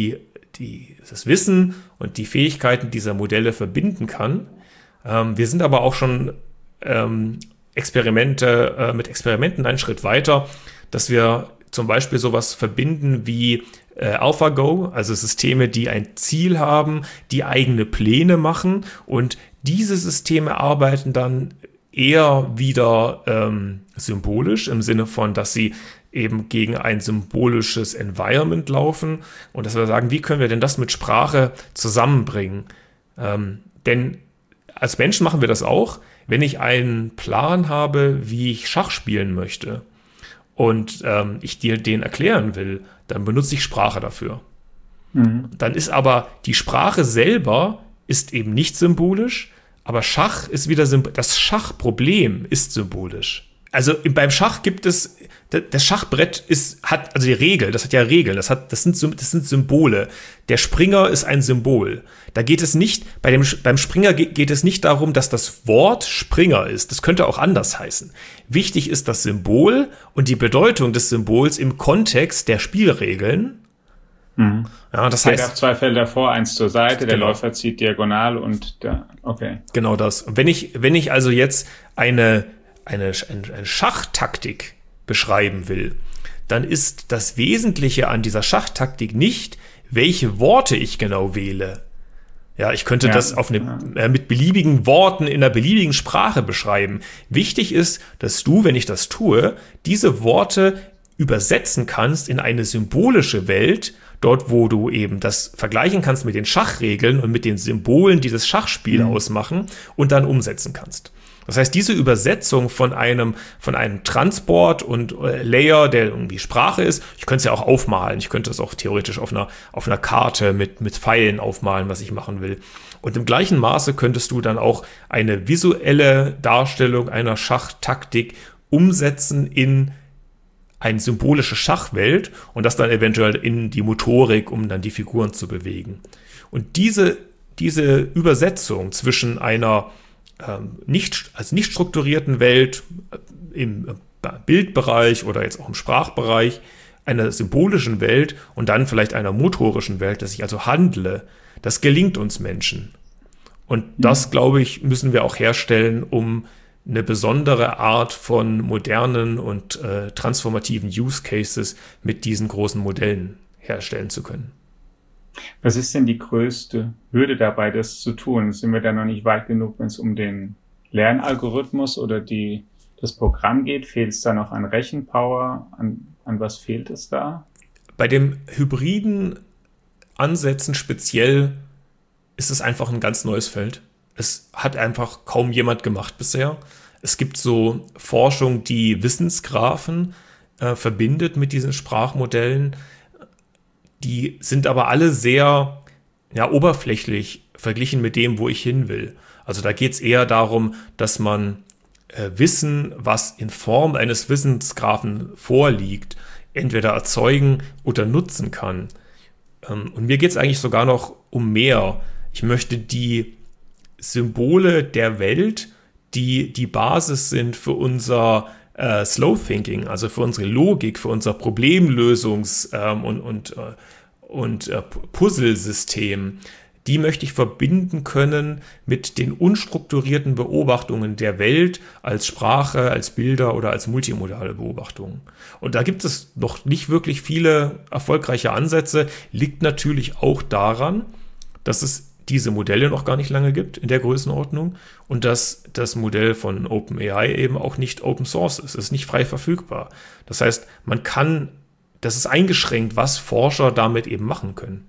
das Wissen und die Fähigkeiten dieser Modelle verbinden kann. Wir sind aber auch schon mit Experimenten einen Schritt weiter, dass wir zum Beispiel sowas verbinden wie AlphaGo, also Systeme, die ein Ziel haben, die eigene Pläne machen und diese Systeme arbeiten dann eher wieder symbolisch im Sinne von, dass sie eben gegen ein symbolisches Environment laufen und dass wir sagen, wie können wir denn das mit Sprache zusammenbringen? Denn als Menschen machen wir das auch, wenn ich einen Plan habe, wie ich Schach spielen möchte und ich dir den erklären will, dann benutze ich Sprache dafür. Dann ist aber die Sprache selber ist eben nicht symbolisch, aber Schach ist wieder das Schachproblem ist symbolisch. Also beim Schach gibt es, das Schachbrett hat die Regel, das hat ja Regeln, das sind Symbole. Der Springer ist ein Symbol. Da geht es nicht, beim Springer geht es nicht darum, dass das Wort Springer ist. Das könnte auch anders heißen. Wichtig ist das Symbol und die Bedeutung des Symbols im Kontext der Spielregeln. Ja, das heißt, der darf 2 Felder vor, 1 zur Seite, der genau. Läufer zieht diagonal und okay. Genau das. Und wenn ich also jetzt eine Schachtaktik beschreiben will, dann ist das Wesentliche an dieser Schachtaktik nicht, welche Worte ich genau wähle. Ja, ich könnte das mit beliebigen Worten in einer beliebigen Sprache beschreiben. Wichtig ist, dass du, wenn ich das tue, diese Worte übersetzen kannst in eine symbolische Welt, dort, wo du eben das vergleichen kannst mit den Schachregeln und mit den Symbolen, die das Schachspiel ausmachen und dann umsetzen kannst. Das heißt, diese Übersetzung von einem Transport und Layer, der irgendwie Sprache ist, ich könnte es ja auch aufmalen, ich könnte es auch theoretisch auf einer Karte mit Pfeilen aufmalen, was ich machen will. Und im gleichen Maße könntest du dann auch eine visuelle Darstellung einer Schachtaktik umsetzen in eine symbolische Schachwelt und das dann eventuell in die Motorik, um dann die Figuren zu bewegen. Und diese Übersetzung zwischen einer nicht strukturierten Welt im Bildbereich oder jetzt auch im Sprachbereich, einer symbolischen Welt und dann vielleicht einer motorischen Welt, dass ich also handle, das gelingt uns Menschen. Und das, glaube ich, müssen wir auch herstellen, um eine besondere Art von modernen und transformativen Use Cases mit diesen großen Modellen herstellen zu können. Was ist denn die größte Hürde dabei, das zu tun? Sind wir da noch nicht weit genug, wenn es um den Lernalgorithmus oder das Programm geht? Fehlt es da noch an Rechenpower? An was fehlt es da? Bei dem hybriden Ansätzen speziell ist es einfach ein ganz neues Feld. Es hat einfach kaum jemand gemacht bisher. Es gibt so Forschung, die Wissensgraphen verbindet mit diesen Sprachmodellen. Die sind aber alle sehr oberflächlich verglichen mit dem, wo ich hin will. Also da geht es eher darum, dass man Wissen, was in Form eines Wissensgraphen vorliegt, entweder erzeugen oder nutzen kann. Und mir geht es eigentlich sogar noch um mehr. Ich möchte die Symbole der Welt, die die Basis sind für unser Slow Thinking, also für unsere Logik, für unser Problemlösungs- und Puzzlesystem, die möchte ich verbinden können mit den unstrukturierten Beobachtungen der Welt als Sprache, als Bilder oder als multimodale Beobachtungen. Und da gibt es noch nicht wirklich viele erfolgreiche Ansätze, liegt natürlich auch daran, dass es diese Modelle noch gar nicht lange gibt in der Größenordnung und dass das Modell von OpenAI eben auch nicht Open Source ist. Es ist nicht frei verfügbar. Das heißt, das ist eingeschränkt, was Forscher damit eben machen können.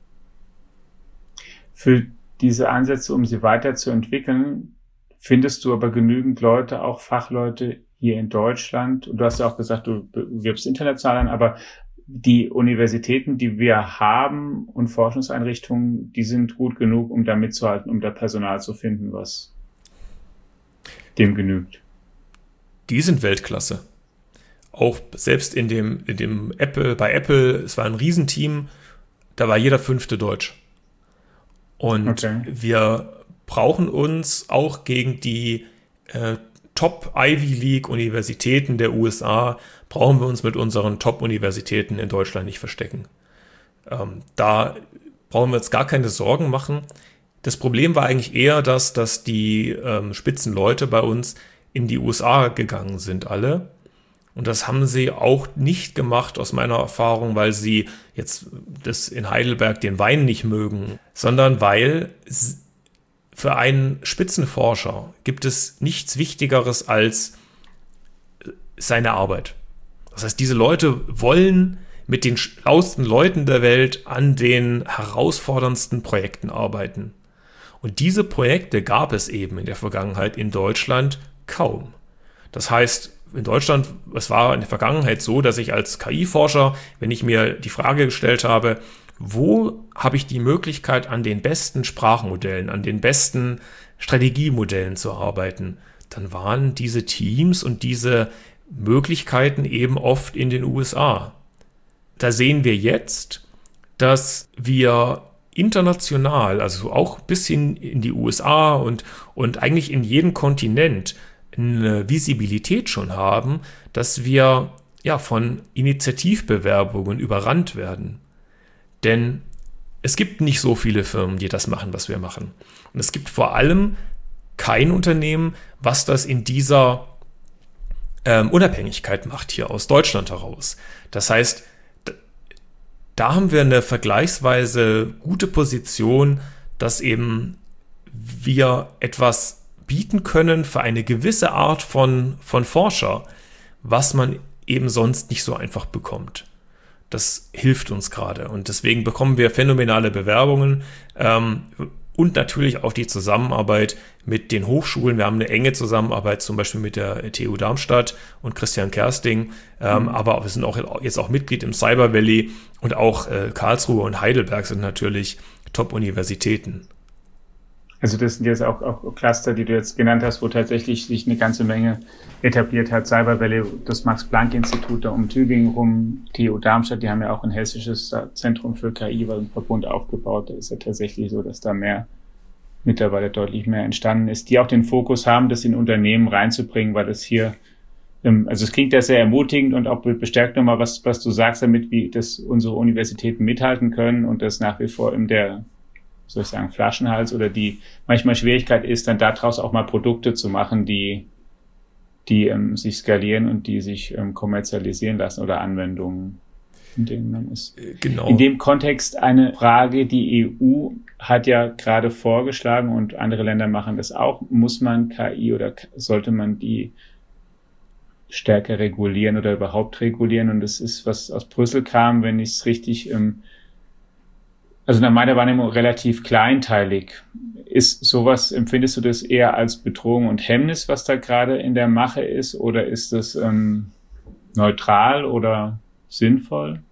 Für diese Ansätze, um sie weiterzuentwickeln, findest du aber genügend Leute, auch Fachleute hier in Deutschland? Und du hast ja auch gesagt, du wirbst international an, aber die Universitäten, die wir haben und Forschungseinrichtungen, die sind gut genug, um da mitzuhalten, um da Personal zu finden, was dem genügt. Die sind Weltklasse. Auch selbst bei Apple, es war ein Riesenteam, da war jeder 5. Deutsch. Und wir brauchen uns auch gegen die Top Ivy League Universitäten der USA, brauchen wir uns mit unseren Top-Universitäten in Deutschland nicht verstecken. Da brauchen wir uns gar keine Sorgen machen. Das Problem war eigentlich eher, dass die Spitzenleute bei uns in die USA gegangen sind alle. Und das haben sie auch nicht gemacht, aus meiner Erfahrung, weil sie jetzt in Heidelberg den Wein nicht mögen, sondern weil für einen Spitzenforscher gibt es nichts Wichtigeres als seine Arbeit. Das heißt, diese Leute wollen mit den schlauesten Leuten der Welt an den herausforderndsten Projekten arbeiten. Und diese Projekte gab es eben in der Vergangenheit in Deutschland kaum. Das heißt, in Deutschland, es war in der Vergangenheit so, dass ich als KI-Forscher, wenn ich mir die Frage gestellt habe, wo habe ich die Möglichkeit, an den besten Sprachmodellen, an den besten Strategiemodellen zu arbeiten, dann waren diese Teams und diese Möglichkeiten eben oft in den USA. Da sehen wir jetzt, dass wir international, also auch bis hin in die USA und eigentlich in jedem Kontinent eine Visibilität schon haben, dass wir ja von Initiativbewerbungen überrannt werden. Denn es gibt nicht so viele Firmen, die das machen, was wir machen. Und es gibt vor allem kein Unternehmen, was das in dieser Unabhängigkeit macht, hier aus Deutschland heraus. Das heißt, da haben wir eine vergleichsweise gute Position, dass eben wir etwas bieten können für eine gewisse Art von Forscher, was man eben sonst nicht so einfach bekommt. Das hilft uns gerade und deswegen bekommen wir phänomenale Bewerbungen und natürlich auch die Zusammenarbeit mit den Hochschulen. Wir haben eine enge Zusammenarbeit zum Beispiel mit der TU Darmstadt und Christian Kersting, aber wir sind jetzt auch Mitglied im Cyber Valley und auch Karlsruhe und Heidelberg sind natürlich Top-Universitäten. Also das sind jetzt auch Cluster, die du jetzt genannt hast, wo tatsächlich sich eine ganze Menge etabliert hat. Cyber Valley, das Max-Planck-Institut da um Tübingen rum, TU Darmstadt, die haben ja auch ein hessisches Zentrum für KI, weil ein Verbund aufgebaut. Da ist ja tatsächlich so, dass da mittlerweile deutlich mehr entstanden ist, die auch den Fokus haben, das in Unternehmen reinzubringen, weil das hier, also es klingt ja sehr ermutigend und auch bestärkt nochmal, was du sagst damit, wie das unsere Universitäten mithalten können und das nach wie vor Flaschenhals oder die manchmal Schwierigkeit ist, dann daraus auch mal Produkte zu machen, die sich skalieren und die sich kommerzialisieren lassen oder Anwendungen, in denen man ist. Genau. In dem Kontext eine Frage, die EU hat ja gerade vorgeschlagen und andere Länder machen das auch, muss man KI oder sollte man die stärker regulieren oder überhaupt regulieren? Und das ist, was aus Brüssel kam, wenn ich es richtig also nach meiner Wahrnehmung relativ kleinteilig. Ist sowas, empfindest du das eher als Bedrohung und Hemmnis, was da gerade in der Mache ist, oder ist das neutral oder sinnvoll?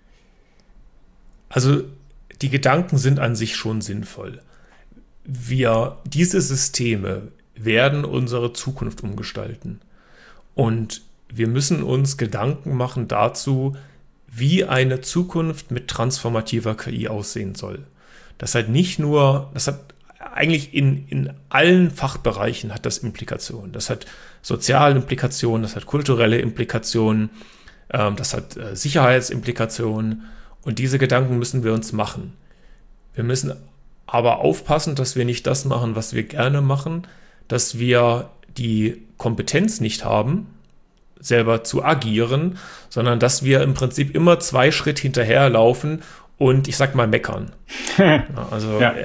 Also die Gedanken sind an sich schon sinnvoll. Diese Systeme werden unsere Zukunft umgestalten. Und wir müssen uns Gedanken machen dazu, wie eine Zukunft mit transformativer KI aussehen soll. Das hat eigentlich in allen Fachbereichen hat das Implikationen. Das hat soziale Implikationen, das hat kulturelle Implikationen, das hat Sicherheitsimplikationen und diese Gedanken müssen wir uns machen. Wir müssen aber aufpassen, dass wir nicht das machen, was wir gerne machen, dass wir die Kompetenz nicht haben, selber zu agieren, sondern dass wir im Prinzip immer 2 Schritte hinterherlaufen und ich sag mal meckern. Also ja.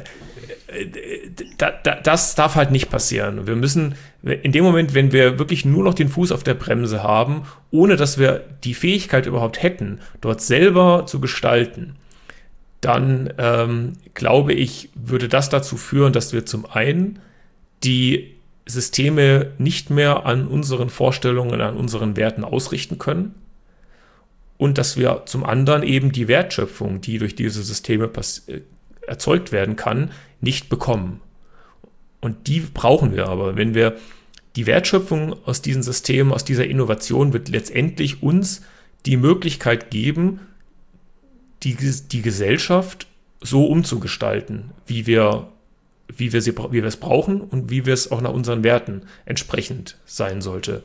Das darf halt nicht passieren. Wir müssen in dem Moment, wenn wir wirklich nur noch den Fuß auf der Bremse haben, ohne dass wir die Fähigkeit überhaupt hätten, dort selber zu gestalten, dann glaube ich, würde das dazu führen, dass wir zum einen die Systeme nicht mehr an unseren Vorstellungen, an unseren Werten ausrichten können und dass wir zum anderen eben die Wertschöpfung, die durch diese Systeme erzeugt werden kann, nicht bekommen. Und die brauchen wir aber. Wenn wir die Wertschöpfung aus diesen Systemen, aus dieser Innovation wird letztendlich uns die Möglichkeit geben, die Gesellschaft so umzugestalten, wie wir es brauchen und wie wir es auch nach unseren Werten entsprechend sein sollte.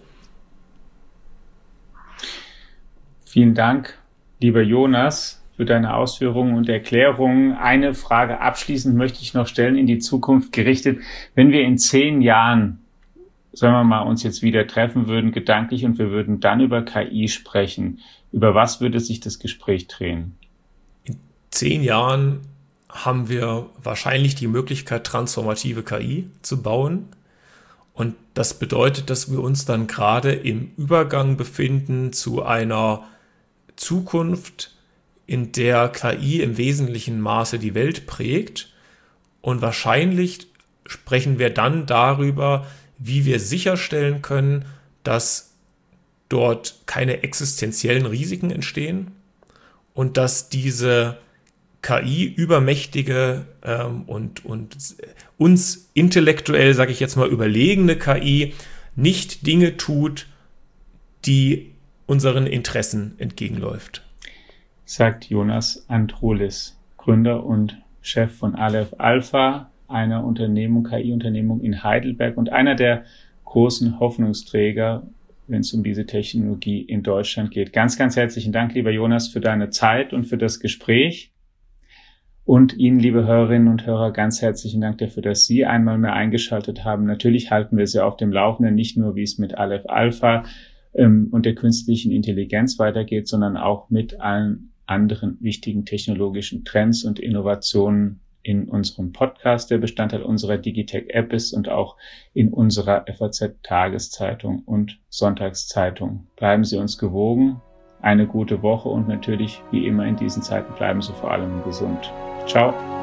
Vielen Dank, lieber Jonas, für deine Ausführungen und Erklärungen. Eine Frage abschließend möchte ich noch stellen, in die Zukunft gerichtet. Wenn wir in 10 Jahren, sagen wir mal, uns jetzt wieder treffen würden, gedanklich, und wir würden dann über KI sprechen, über was würde sich das Gespräch drehen? In 10 Jahren haben wir wahrscheinlich die Möglichkeit, transformative KI zu bauen. Und das bedeutet, dass wir uns dann gerade im Übergang befinden zu einer Zukunft, in der KI im wesentlichen Maße die Welt prägt. Und wahrscheinlich sprechen wir dann darüber, wie wir sicherstellen können, dass dort keine existenziellen Risiken entstehen und dass diese KI übermächtige und uns intellektuell, sage ich jetzt mal, überlegene KI nicht Dinge tut, die unseren Interessen entgegenläuft. Sagt Jonas Androulis, Gründer und Chef von Aleph Alpha, einer KI-Unternehmung in Heidelberg und einer der großen Hoffnungsträger, wenn es um diese Technologie in Deutschland geht. Ganz, ganz herzlichen Dank, lieber Jonas, für deine Zeit und für das Gespräch. Und Ihnen, liebe Hörerinnen und Hörer, ganz herzlichen Dank dafür, dass Sie einmal mehr eingeschaltet haben. Natürlich halten wir Sie auf dem Laufenden, nicht nur, wie es mit Aleph Alpha und der künstlichen Intelligenz weitergeht, sondern auch mit allen anderen wichtigen technologischen Trends und Innovationen in unserem Podcast, der Bestandteil unserer Digitech-App ist und auch in unserer FAZ-Tageszeitung und Sonntagszeitung. Bleiben Sie uns gewogen, eine gute Woche und natürlich, wie immer in diesen Zeiten, bleiben Sie vor allem gesund. Ciao.